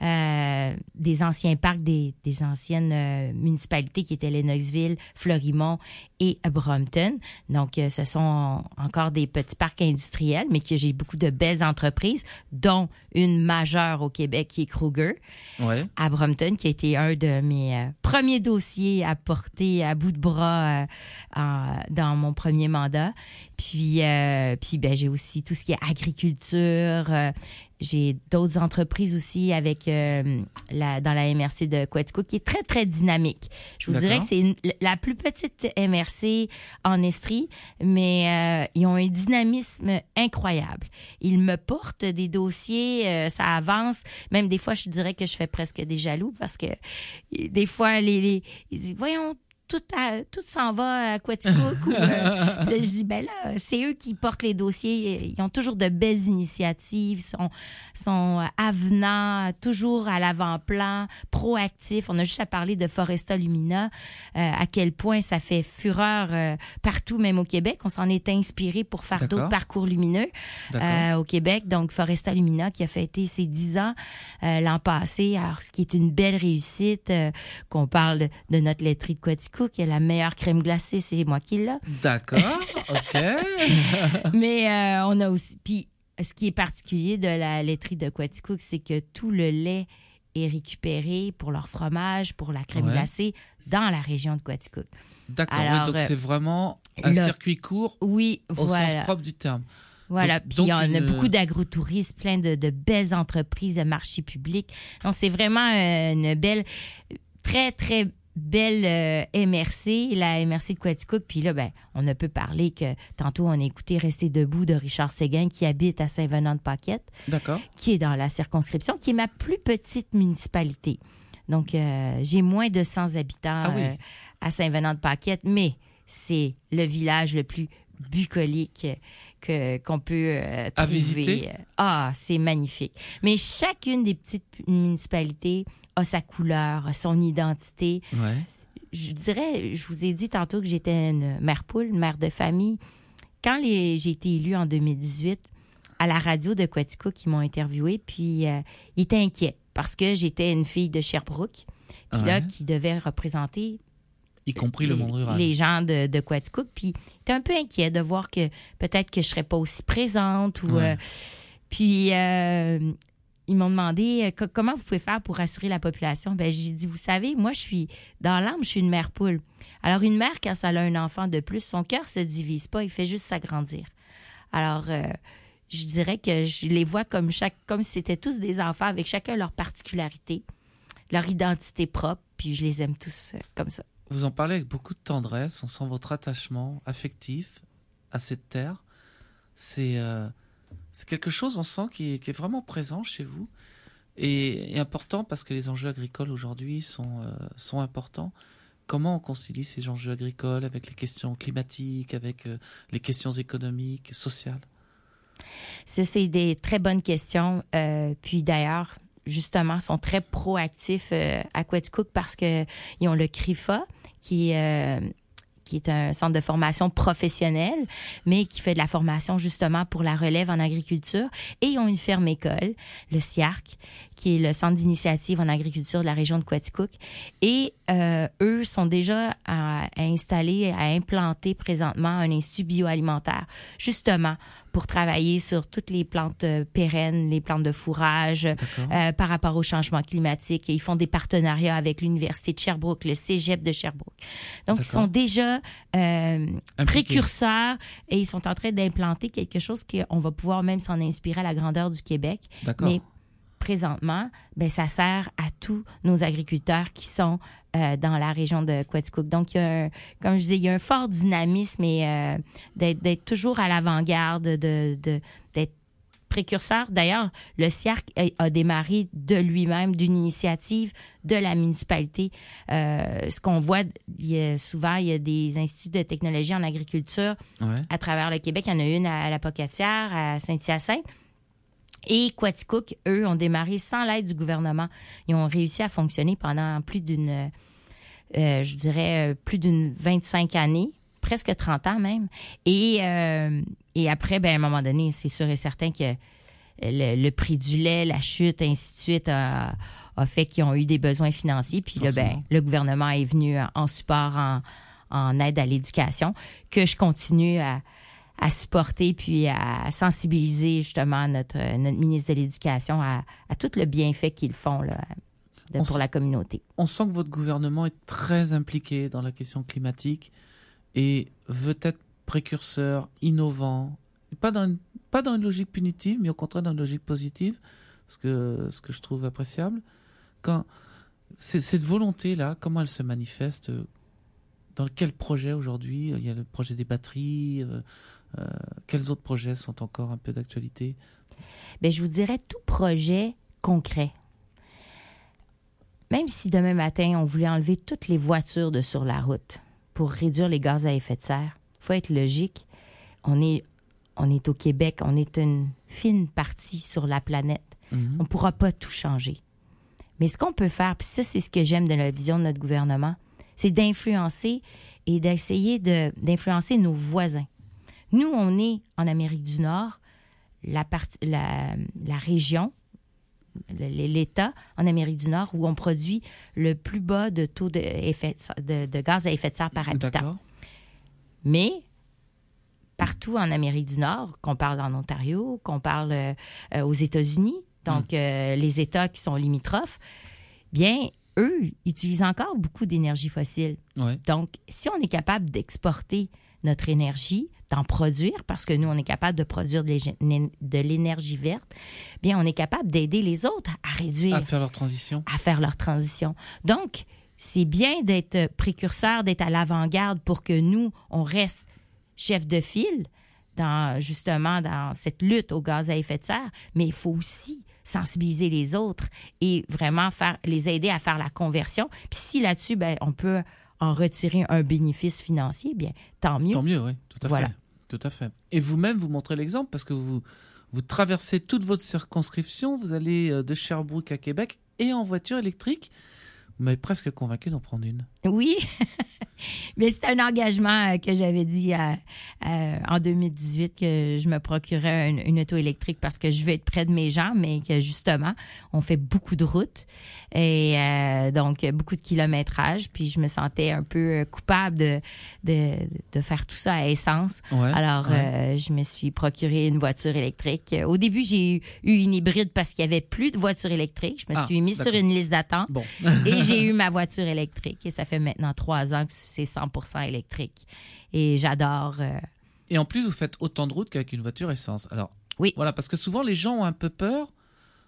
[SPEAKER 3] des anciens parcs des anciennes municipalités qui étaient Lennoxville, Florimont et Brompton. Donc, ce sont encore des petits parcs industriels, mais que j'ai beaucoup de belles entreprises, dont une majeure au Québec qui est Kruger, à Brompton, qui a été un de mes premiers dossiers à porter à bout de bras dans mon premier mandat. Puis ben, j'ai aussi tout ce qui est agriculture. J'ai d'autres entreprises aussi avec dans la MRC de Quaticook qui est très, très dynamique. Je vous dirais que c'est la plus petite MRC en Estrie, mais ils ont un dynamisme incroyable. Ils me portent des dossiers, ça avance. Même des fois, je dirais que je fais presque des jaloux parce que des fois, ils disent, voyons, tout s'en va à Quaticook. Là, je dis, ben là, c'est eux qui portent les dossiers. Ils ont toujours de belles initiatives, sont avenants, toujours à l'avant-plan, proactifs. On a juste à parler de Foresta Lumina, à quel point ça fait fureur partout, même au Québec. On s'en est inspiré pour faire d'autres parcours lumineux au Québec. Donc, Foresta Lumina qui a fêté ses 10 ans l'an passé, alors ce qui est une belle réussite, qu'on parle de notre laiterie de Quaticook, qui est la meilleure crème glacée, c'est moi qui l'ai.
[SPEAKER 4] D'accord, OK.
[SPEAKER 3] Mais on a aussi... Puis, ce qui est particulier de la laiterie de Quaticook, c'est que tout le lait est récupéré pour leur fromage, pour la crème glacée, dans la région de Quaticook.
[SPEAKER 4] D'accord,
[SPEAKER 3] alors,
[SPEAKER 4] donc c'est vraiment un circuit court au sens propre du terme.
[SPEAKER 3] Voilà,
[SPEAKER 4] donc,
[SPEAKER 3] puis on a beaucoup d'agrotourisme, plein de belles entreprises, de marchés publics. Donc, c'est vraiment une belle, très, très belle MRC, la MRC de Quaticook. Puis là, ben, on ne peut parler que tantôt, on a écouté Rester debout de Richard Séguin qui habite à Saint-Venant-de-Paquette.
[SPEAKER 4] D'accord.
[SPEAKER 3] Qui est dans la circonscription, qui est ma plus petite municipalité. Donc, j'ai moins de 100 habitants à Saint-Venant-de-Paquette, mais c'est le village le plus bucolique qu'on peut trouver.
[SPEAKER 4] À visiter?
[SPEAKER 3] C'est magnifique. Mais chacune des petites municipalités a sa couleur, a son identité.
[SPEAKER 4] Ouais.
[SPEAKER 3] Je dirais, je vous ai dit tantôt que j'étais une mère poule, une mère de famille. Quand j'ai été élue en 2018, à la radio de Quaticook, ils m'ont interviewée, puis ils étaient inquiets parce que j'étais une fille de Sherbrooke, puis là, qui devait représenter
[SPEAKER 4] y compris le monde rural.
[SPEAKER 3] Les gens de Quaticook. Puis, ils étaient un peu inquiets de voir que peut-être que je serais pas aussi présente. Puis, ils m'ont demandé comment vous pouvez faire pour rassurer la population. Ben, j'ai dit, vous savez, moi, je suis dans l'âme, je suis une mère poule. Alors, une mère, quand elle a un enfant de plus, son cœur se divise pas, il fait juste s'agrandir. Alors, je dirais que je les vois comme si c'était tous des enfants avec chacun leur particularité, leur identité propre, puis je les aime tous comme ça.
[SPEAKER 4] Vous en parlez avec beaucoup de tendresse, on sent votre attachement affectif à cette terre. C'est quelque chose, on sent, qui est vraiment présent chez vous et important parce que les enjeux agricoles aujourd'hui sont importants. comment on concilie ces enjeux agricoles avec les questions climatiques, avec les questions économiques, sociales?
[SPEAKER 3] C'est des très bonnes questions. Puis d'ailleurs, justement, sont très proactifs à Quaticook parce qu'ils ont le CRIFA, qui est un centre de formation professionnelle, mais qui fait de la formation justement pour la relève en agriculture. Et ils ont une ferme-école, le CIARC, qui est le centre d'initiative en agriculture de la région de Quaticook. Et eux sont déjà à implanter présentement un institut bioalimentaire, justement pour travailler sur toutes les plantes pérennes, les plantes de fourrage, par rapport au changement climatique. Et ils font des partenariats avec l'Université de Sherbrooke, le Cégep de Sherbrooke. Donc, ils sont déjà précurseurs et ils sont en train d'implanter quelque chose qu'on va pouvoir même s'en inspirer à la grandeur du Québec. Mais présentement, ça sert à tous nos agriculteurs qui sont dans la région de Quaticook. Donc, comme je disais, il y a un fort dynamisme et d'être toujours à l'avant-garde, d'être précurseur. D'ailleurs, le CIARC a démarré de lui-même d'une initiative de la municipalité. Ce qu'on voit, souvent, il y a des instituts de technologie en agriculture à travers le Québec. Il y en a une à la Pocatière, à Saint-Hyacinthe. Et Quaticook, eux, ont démarré sans l'aide du gouvernement. Ils ont réussi à fonctionner pendant plus d'une 25 années, presque 30 ans même. Et après, à un moment donné, c'est sûr et certain que le prix du lait, la chute, ainsi de suite, a fait qu'ils ont eu des besoins financiers. Puis là, le gouvernement est venu en support, en aide à l'éducation, que je continue à supporter puis à sensibiliser justement notre ministre de l'Éducation à tout le bienfait qu'ils font là, pour la communauté.
[SPEAKER 4] On sent que votre gouvernement est très impliqué dans la question climatique et veut être précurseur, innovant, pas dans une logique punitive, mais au contraire dans une logique positive, ce que je trouve appréciable. Quand cette volonté-là, comment elle se manifeste? Dans quel projet aujourd'hui? Il y a le projet des batteries. Quels autres projets sont encore un peu d'actualité?
[SPEAKER 3] Je vous dirais tout projet concret. Même si demain matin, on voulait enlever toutes les voitures de sur la route pour réduire les gaz à effet de serre, il faut être logique. On est au Québec, on est une fine partie sur la planète. Mm-hmm. On ne pourra pas tout changer. Mais ce qu'on peut faire, puis ça, c'est ce que j'aime de la vision de notre gouvernement, c'est d'influencer et d'essayer d'influencer nos voisins. Nous, on est en Amérique du Nord, la région, l'État en Amérique du Nord où on produit le plus bas de taux de gaz à effet de serre par habitant. D'accord. Mais partout en Amérique du Nord, qu'on parle en Ontario, qu'on parle aux États-Unis, donc les États qui sont limitrophes, bien, eux utilisent encore beaucoup d'énergie fossile. Ouais. Donc, si on est capable d'exporter notre énergie, d'en produire, parce que nous, on est capable de produire de l'énergie verte, bien, on est capable d'aider les autres à réduire.
[SPEAKER 4] À faire leur transition.
[SPEAKER 3] Donc, c'est bien d'être précurseur, d'être à l'avant-garde pour que nous, on reste chef de file dans cette lutte au gaz à effet de serre, mais il faut aussi sensibiliser les autres et vraiment les aider à faire la conversion. Puis si là-dessus, on peut en retirer un bénéfice financier, bien, tant mieux.
[SPEAKER 4] Tant mieux, oui, tout à fait. Tout à fait. Et vous-même, vous montrez l'exemple parce que vous traversez toute votre circonscription, vous allez de Sherbrooke à Québec et en voiture électrique. Vous m'avez presque convaincu d'en prendre une.
[SPEAKER 3] Oui, mais c'est un engagement que j'avais dit en 2018 que je me procurais une auto électrique parce que je veux être près de mes gens, mais que justement, on fait beaucoup de routes et donc beaucoup de kilométrage. Puis je me sentais un peu coupable de faire tout ça à essence. Ouais, alors, je me suis procuré une voiture électrique. Au début, j'ai eu une hybride parce qu'il n'y avait plus de voiture électrique. Je me suis mise sur une liste d'attente et j'ai eu ma voiture électrique. Et ça fait maintenant 3 ans que c'est 100% électrique. Et j'adore.
[SPEAKER 4] Et en plus, vous faites autant de routes qu'avec une voiture essence. Alors,
[SPEAKER 3] oui.
[SPEAKER 4] Voilà, parce que souvent, les gens ont un peu peur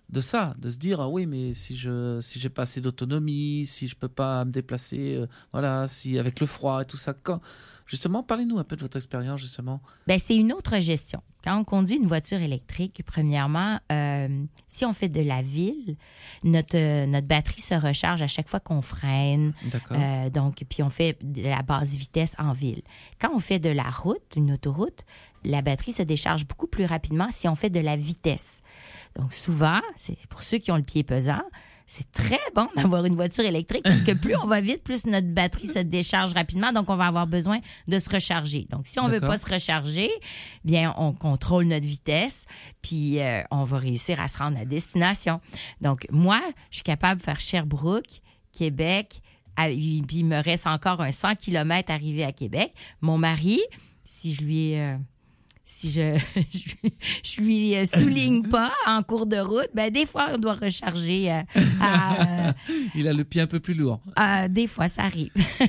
[SPEAKER 4] de ça, de se dire, ah oui, mais si j'ai pas assez d'autonomie, si je peux pas me déplacer, voilà, si avec le froid et tout ça, justement, parlez-nous un peu de votre expérience, justement.
[SPEAKER 3] Ben, c'est une autre gestion. Quand on conduit une voiture électrique, premièrement, si on fait de la ville, notre batterie se recharge à chaque fois qu'on freine.
[SPEAKER 4] D'accord.
[SPEAKER 3] Donc, puis on fait de la basse vitesse en ville. Quand on fait de la route, une autoroute, la batterie se décharge beaucoup plus rapidement si on fait de la vitesse. Donc, souvent, c'est pour ceux qui ont le pied pesant, c'est très bon d'avoir une voiture électrique parce que plus on va vite, plus notre batterie se décharge rapidement. Donc, on va avoir besoin de se recharger. Donc, si on veut pas se recharger, bien, on contrôle notre vitesse puis on va réussir à se rendre à destination. Donc, moi, je suis capable de faire Sherbrooke, Québec, puis il me reste encore un 100 km à arriver à Québec. Mon mari, si je lui souligne pas en cours de route, ben des fois on doit recharger.
[SPEAKER 4] Il a le pied un peu plus lourd.
[SPEAKER 3] Des fois ça arrive.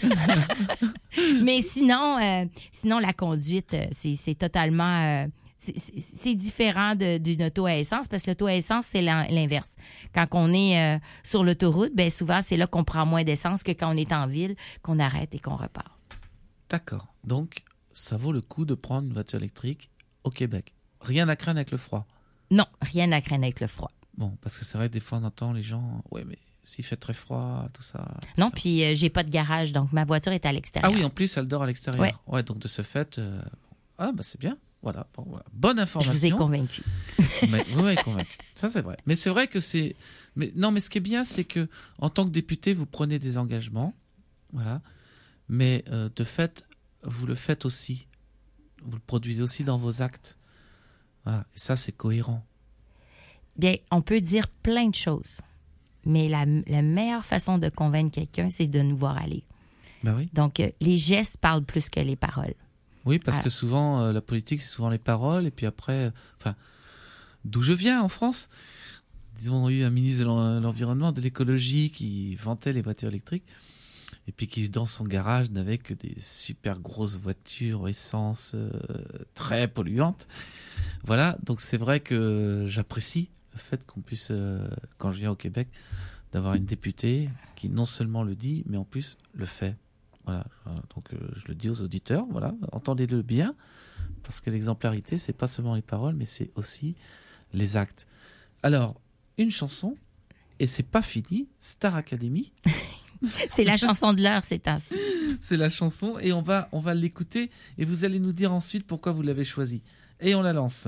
[SPEAKER 3] Mais sinon la conduite c'est totalement c'est différent d'une auto à essence parce que l'auto à essence c'est l'inverse. Quand on est sur l'autoroute, ben souvent c'est là qu'on prend moins d'essence que quand on est en ville, qu'on arrête et qu'on repart.
[SPEAKER 4] D'accord. Donc ça vaut le coup de prendre une voiture électrique au Québec. Rien à craindre avec le froid.
[SPEAKER 3] Non, rien à craindre avec le froid.
[SPEAKER 4] Bon, parce que c'est vrai que des fois on entend les gens, ouais, mais s'il fait très froid, tout ça.
[SPEAKER 3] Non,
[SPEAKER 4] ça.
[SPEAKER 3] puis j'ai pas de garage, donc ma voiture est à l'extérieur.
[SPEAKER 4] Ah oui, en plus elle dort à l'extérieur. Ouais, donc de ce fait, c'est bien. Voilà, bonne information.
[SPEAKER 3] Je vous ai convaincu.
[SPEAKER 4] Vous m'avez convaincu. Ça c'est vrai. Mais c'est vrai que c'est. Mais ce qui est bien, c'est que en tant que député, vous prenez des engagements, voilà. Mais de fait, vous le faites aussi. Vous le produisez aussi dans vos actes. Voilà. Et ça, c'est cohérent.
[SPEAKER 3] Bien, on peut dire plein de choses. Mais la meilleure façon de convaincre quelqu'un, c'est de nous voir aller.
[SPEAKER 4] Ben oui.
[SPEAKER 3] Donc, les gestes parlent plus que les paroles.
[SPEAKER 4] Oui, parce que souvent, la politique, c'est souvent les paroles. Et puis après, d'où je viens en France, ils ont eu un ministre de l'Environnement, de l'écologie qui vantait les voitures électriques. Et puis qui, dans son garage, n'avait que des super grosses voitures essence très polluantes. Voilà, donc c'est vrai que j'apprécie le fait qu'on puisse, quand je viens au Québec, d'avoir une députée qui non seulement le dit, mais en plus le fait. Voilà, donc je le dis aux auditeurs, voilà, entendez-le bien, parce que l'exemplarité, c'est pas seulement les paroles, mais c'est aussi les actes. Alors, une chanson, et c'est pas fini, Star Academy.
[SPEAKER 3] C'est la chanson de l'heure, c'est ainsi.
[SPEAKER 4] C'est la chanson et on va l'écouter et vous allez nous dire ensuite pourquoi vous l'avez choisie. Et on la lance.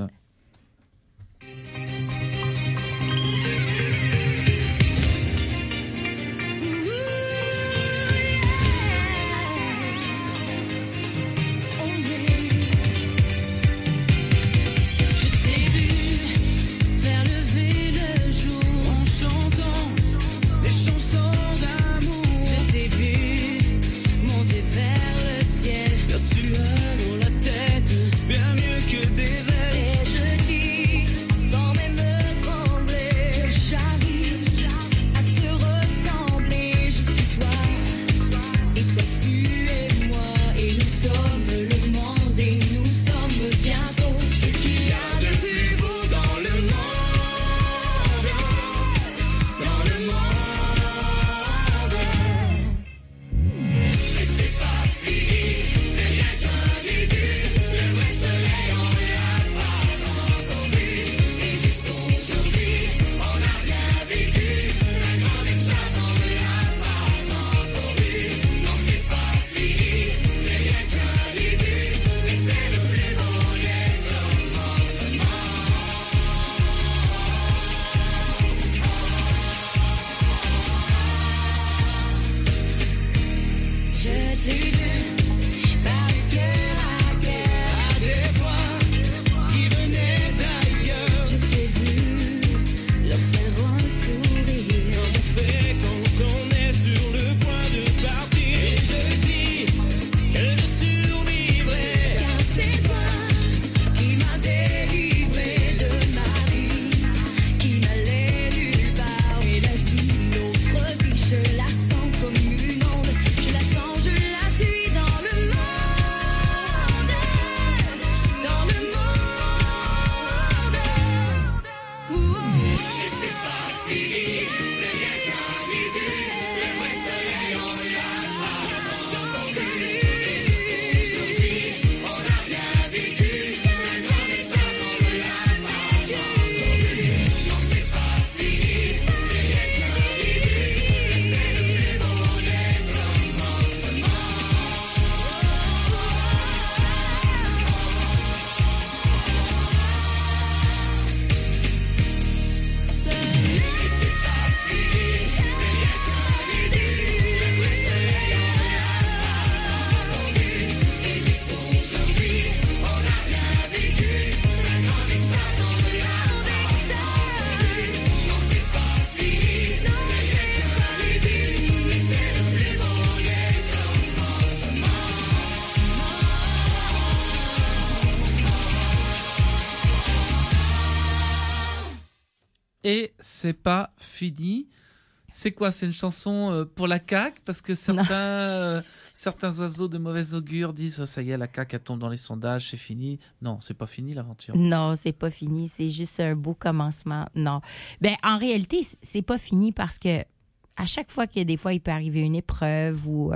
[SPEAKER 4] Et c'est pas fini. C'est quoi? C'est une chanson pour la CAQ? Parce que certains oiseaux de mauvais augure disent ça y est, la CAQ elle tombe dans les sondages, c'est fini. Non, c'est pas fini l'aventure.
[SPEAKER 3] Non, c'est pas fini. C'est juste un beau commencement. Non. Ben, en réalité, c'est pas fini parce que à chaque fois que des fois il peut arriver une épreuve ou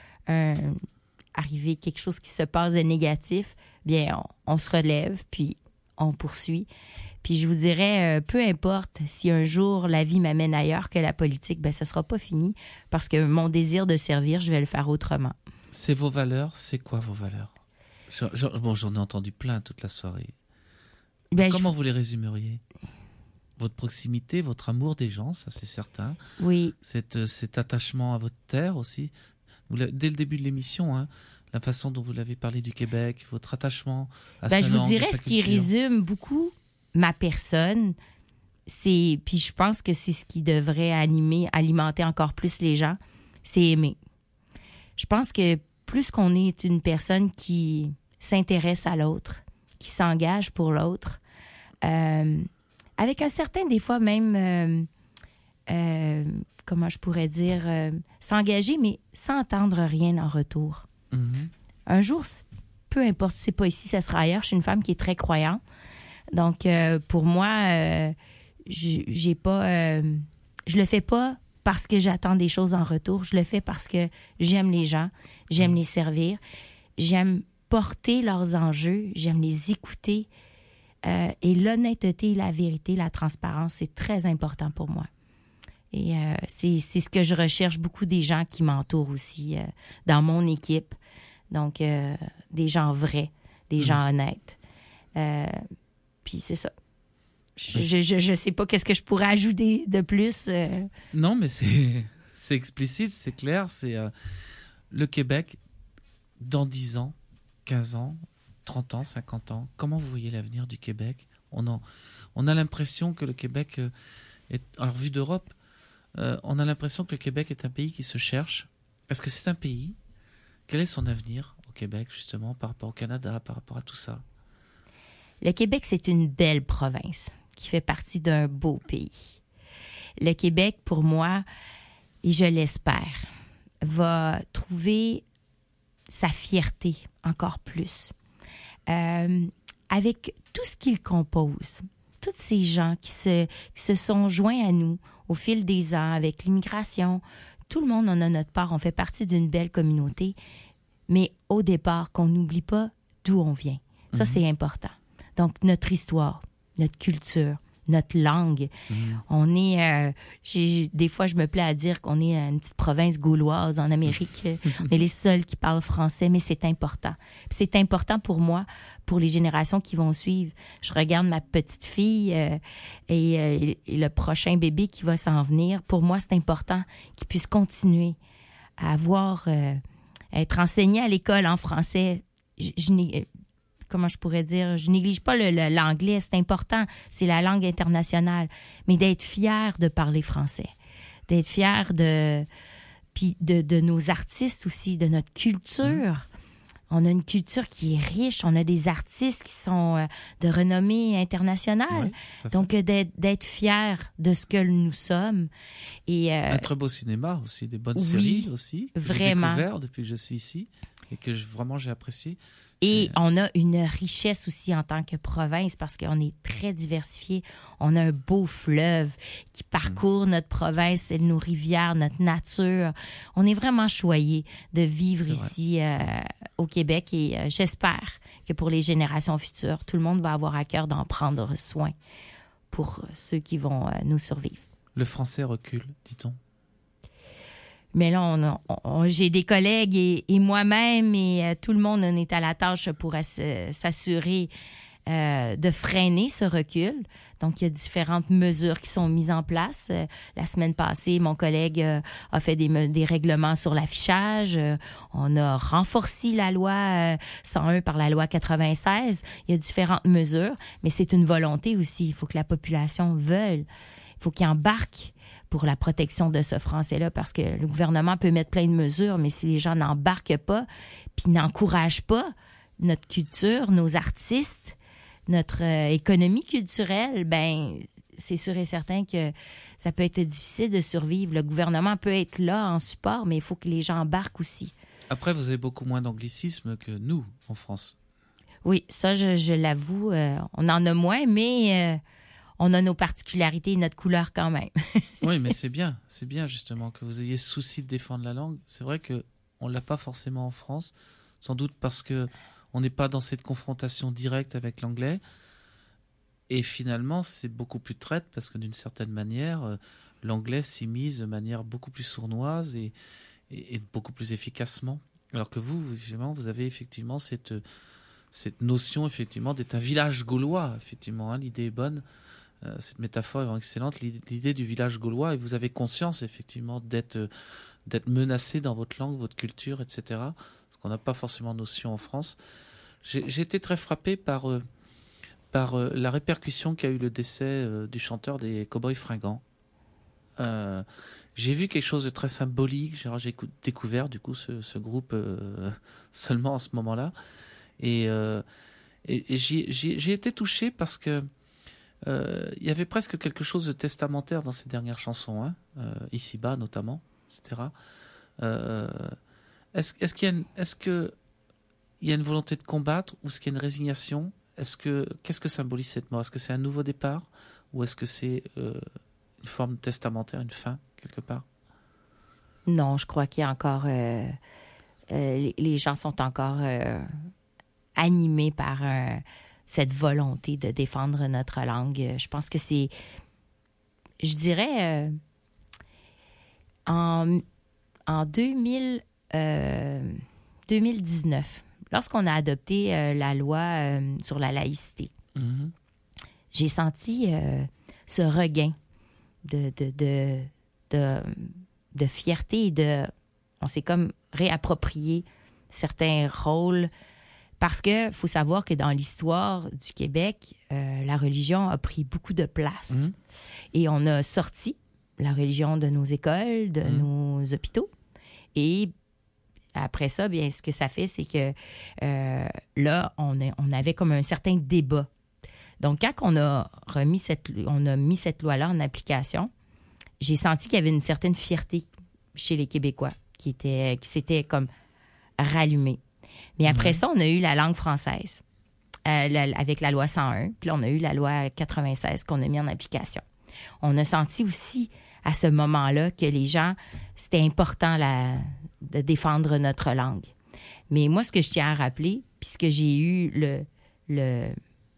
[SPEAKER 3] arriver quelque chose qui se passe de négatif, bien, on se relève puis on poursuit. Puis je vous dirais, peu importe si un jour la vie m'amène ailleurs que la politique, ben ça sera pas fini parce que mon désir de servir, je vais le faire autrement.
[SPEAKER 4] C'est vos valeurs? C'est quoi vos valeurs? J'en ai entendu plein toute la soirée. Ben, comment vous les résumeriez? Votre proximité, votre amour des gens, ça c'est certain.
[SPEAKER 3] Oui.
[SPEAKER 4] Cet attachement à votre terre aussi. Dès le début de l'émission, hein, la façon dont vous l'avez parlé du Québec, votre attachement à sa langue,
[SPEAKER 3] je vous dirais ce qui résume beaucoup ma personne, puis je pense que c'est ce qui devrait alimenter encore plus les gens, c'est aimer. Je pense que plus qu'on est une personne qui s'intéresse à l'autre, qui s'engage pour l'autre, avec un certain, des fois même, comment je pourrais dire, s'engager, mais sans attendre rien en retour. Mm-hmm. Un jour, peu importe, c'est pas ici, ça sera ailleurs. Je suis une femme qui est très croyante. Donc, pour moi, je le fais pas parce que j'attends des choses en retour. Je le fais parce que j'aime les gens, j'aime les servir, j'aime porter leurs enjeux, j'aime les écouter. Et l'honnêteté, la vérité, la transparence, c'est très important pour moi. Et c'est ce que je recherche beaucoup des gens qui m'entourent aussi dans mon équipe. Donc, des gens vrais, des gens honnêtes. Puis c'est ça. Je sais pas qu'est-ce que je pourrais ajouter de plus.
[SPEAKER 4] Non, mais c'est explicite, c'est clair. C'est le Québec, dans 10 ans, 15 ans, 30 ans, 50 ans, comment vous voyez l'avenir du Québec? On a l'impression que le Québec est... Alors, vu d'Europe, on a l'impression que le Québec est un pays qui se cherche. Est-ce que c'est un pays? Quel est son avenir au Québec, justement, par rapport au Canada, par rapport à tout ça?
[SPEAKER 3] Le Québec, c'est une belle province qui fait partie d'un beau pays. Le Québec, pour moi, et je l'espère, va trouver sa fierté encore plus. Avec tout ce qu'il compose, tous ces gens qui se sont joints à nous au fil des ans avec l'immigration, tout le monde en a notre part, on fait partie d'une belle communauté, mais au départ, qu'on n'oublie pas d'où on vient. Ça, c'est important. Donc, notre histoire, notre culture, notre langue. On est... des fois, je me plais à dire qu'on est une petite province gauloise en Amérique. On est les seuls qui parlent français, mais c'est important. Puis c'est important pour moi, pour les générations qui vont suivre. Je regarde ma petite fille et le prochain bébé qui va s'en venir. Pour moi, c'est important qu'il puisse continuer à être enseigné à l'école en français. Comment je pourrais dire, je néglige pas l'anglais, c'est important, c'est la langue internationale, mais d'être fier de parler français, d'être fier de nos artistes aussi, de notre culture. On a une culture qui est riche, on a des artistes qui sont de renommée internationale, donc d'être fier de ce que nous sommes. Et,
[SPEAKER 4] un très beau cinéma aussi, des bonnes séries aussi, que
[SPEAKER 3] vraiment.
[SPEAKER 4] J'ai découvert depuis que je suis ici et que vraiment j'ai apprécié.
[SPEAKER 3] Et on a une richesse aussi en tant que province parce qu'on est très diversifié. On a un beau fleuve qui parcourt notre province, nos rivières, notre nature. On est vraiment choyé de vivre ici au Québec et j'espère que pour les générations futures, tout le monde va avoir à cœur d'en prendre soin pour ceux qui vont nous survivre.
[SPEAKER 4] Le français recule, dit-on.
[SPEAKER 3] Mais là, j'ai des collègues et moi-même et tout le monde, on est à la tâche pour s'assurer de freiner ce recul. Donc, il y a différentes mesures qui sont mises en place. La semaine passée, mon collègue a fait des règlements sur l'affichage. On a renforcé la loi 101 par la loi 96. Il y a différentes mesures, mais c'est une volonté aussi. Il faut que la population veuille. Il faut qu'il embarque pour la protection de ce français-là, parce que le gouvernement peut mettre plein de mesures, mais si les gens n'embarquent pas, puis n'encouragent pas notre culture, nos artistes, notre économie culturelle, ben c'est sûr et certain que ça peut être difficile de survivre. Le gouvernement peut être là en support, mais il faut que les gens embarquent aussi.
[SPEAKER 4] Après, vous avez beaucoup moins d'anglicisme que nous, en France.
[SPEAKER 3] Oui, ça, je l'avoue, on en a moins, mais on a nos particularités et notre couleur quand même.
[SPEAKER 4] Oui, mais c'est bien justement que vous ayez souci de défendre la langue. C'est vrai qu'on ne l'a pas forcément en France, sans doute parce qu'on n'est pas dans cette confrontation directe avec l'anglais. Et finalement, c'est beaucoup plus traite parce que d'une certaine manière, l'anglais s'immisce de manière beaucoup plus sournoise et beaucoup plus efficacement. Alors que vous avez effectivement cette notion effectivement d'être un village gaulois. Effectivement, hein, l'idée est bonne. Cette métaphore est vraiment excellente. L'idée du village gaulois, et vous avez conscience effectivement d'être menacé dans votre langue, votre culture, etc. Ce qu'on n'a pas forcément notion en France. J'ai été très frappé par la répercussion qu'a eu le décès du chanteur des Cowboys Fringants. J'ai vu quelque chose de très symbolique. J'ai découvert du coup ce groupe seulement en ce moment-là. Et j'ai été touché parce que il y avait presque quelque chose de testamentaire dans ces dernières chansons, hein, Ici-bas notamment, etc. Est-ce qu'il y a une volonté de combattre ou est-ce qu'il y a une résignation? Qu'est-ce que symbolise cette mort? Est-ce que c'est un nouveau départ ou est-ce que c'est une forme testamentaire, une fin quelque part?
[SPEAKER 3] Non, je crois qu'il y a encore... les gens sont encore animés par cette volonté de défendre notre langue. Je pense que c'est... Je dirais... en 2019, lorsqu'on a adopté la loi sur la laïcité, j'ai senti ce regain de fierté et on s'est comme réapproprié certains rôles parce que faut savoir que dans l'histoire du Québec, la religion a pris beaucoup de place et on a sorti la religion de nos écoles, de nos hôpitaux et après ça, bien, ce que ça fait, c'est que là, on avait comme un certain débat. Donc, quand on a mis cette loi-là en application, j'ai senti qu'il y avait une certaine fierté chez les Québécois qui s'était comme rallumée. Mais après ça, on a eu la langue française avec la loi 101, puis là, on a eu la loi 96 qu'on a mis en application. On a senti aussi à ce moment-là que les gens, c'était important de défendre notre langue. Mais moi, ce que je tiens à rappeler, puisque j'ai eu le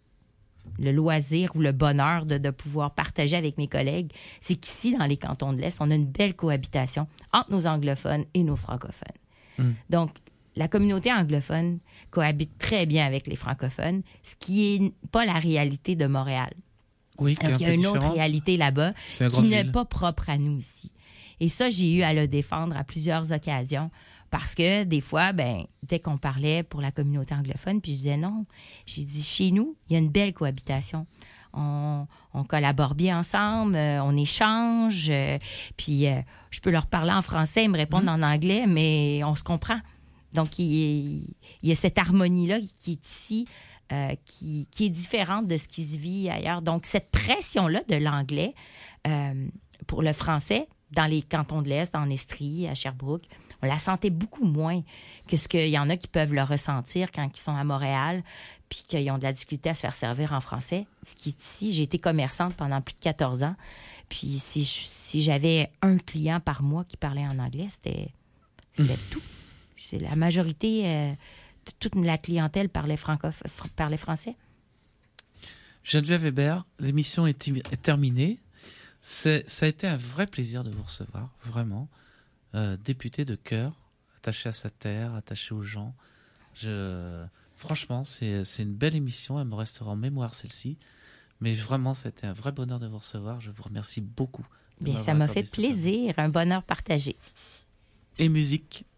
[SPEAKER 3] loisir ou le bonheur de pouvoir partager avec mes collègues, c'est qu'ici, dans les cantons de l'Est, on a une belle cohabitation entre nos anglophones et nos francophones. Donc, la communauté anglophone cohabite très bien avec les francophones, ce qui n'est pas la réalité de Montréal.
[SPEAKER 4] Oui,
[SPEAKER 3] donc, il y a une autre réalité là-bas qui n'est pas propre à nous ici. Et ça, j'ai eu à le défendre à plusieurs occasions parce que des fois, dès qu'on parlait pour la communauté anglophone, puis je disais non, j'ai dit chez nous, il y a une belle cohabitation. On collabore bien ensemble, on échange, puis je peux leur parler en français, ils me répondent en anglais, mais on se comprend. Donc, il y a cette harmonie-là qui est ici, qui est différente de ce qui se vit ailleurs. Donc, cette pression-là de l'anglais pour le français, dans les cantons de l'Est, en Estrie, à Sherbrooke, on la sentait beaucoup moins que ce qu'il y en a qui peuvent le ressentir quand ils sont à Montréal puis qu'ils ont de la difficulté à se faire servir en français. Ce qui est ici, j'ai été commerçante pendant plus de 14 ans. Puis si j'avais un client par mois qui parlait en anglais, c'était tout. C'est la majorité, toute la clientèle parlait français.
[SPEAKER 4] Geneviève Hébert, l'émission est terminée. Ça a été un vrai plaisir de vous recevoir, vraiment. Député de cœur, attaché à sa terre, attaché aux gens. Franchement, c'est une belle émission. Elle me restera en mémoire, celle-ci. Mais vraiment, ça a été un vrai bonheur de vous recevoir. Je vous remercie beaucoup.
[SPEAKER 3] Bien, ça m'a fait plaisir. Un bonheur partagé.
[SPEAKER 4] Et musique.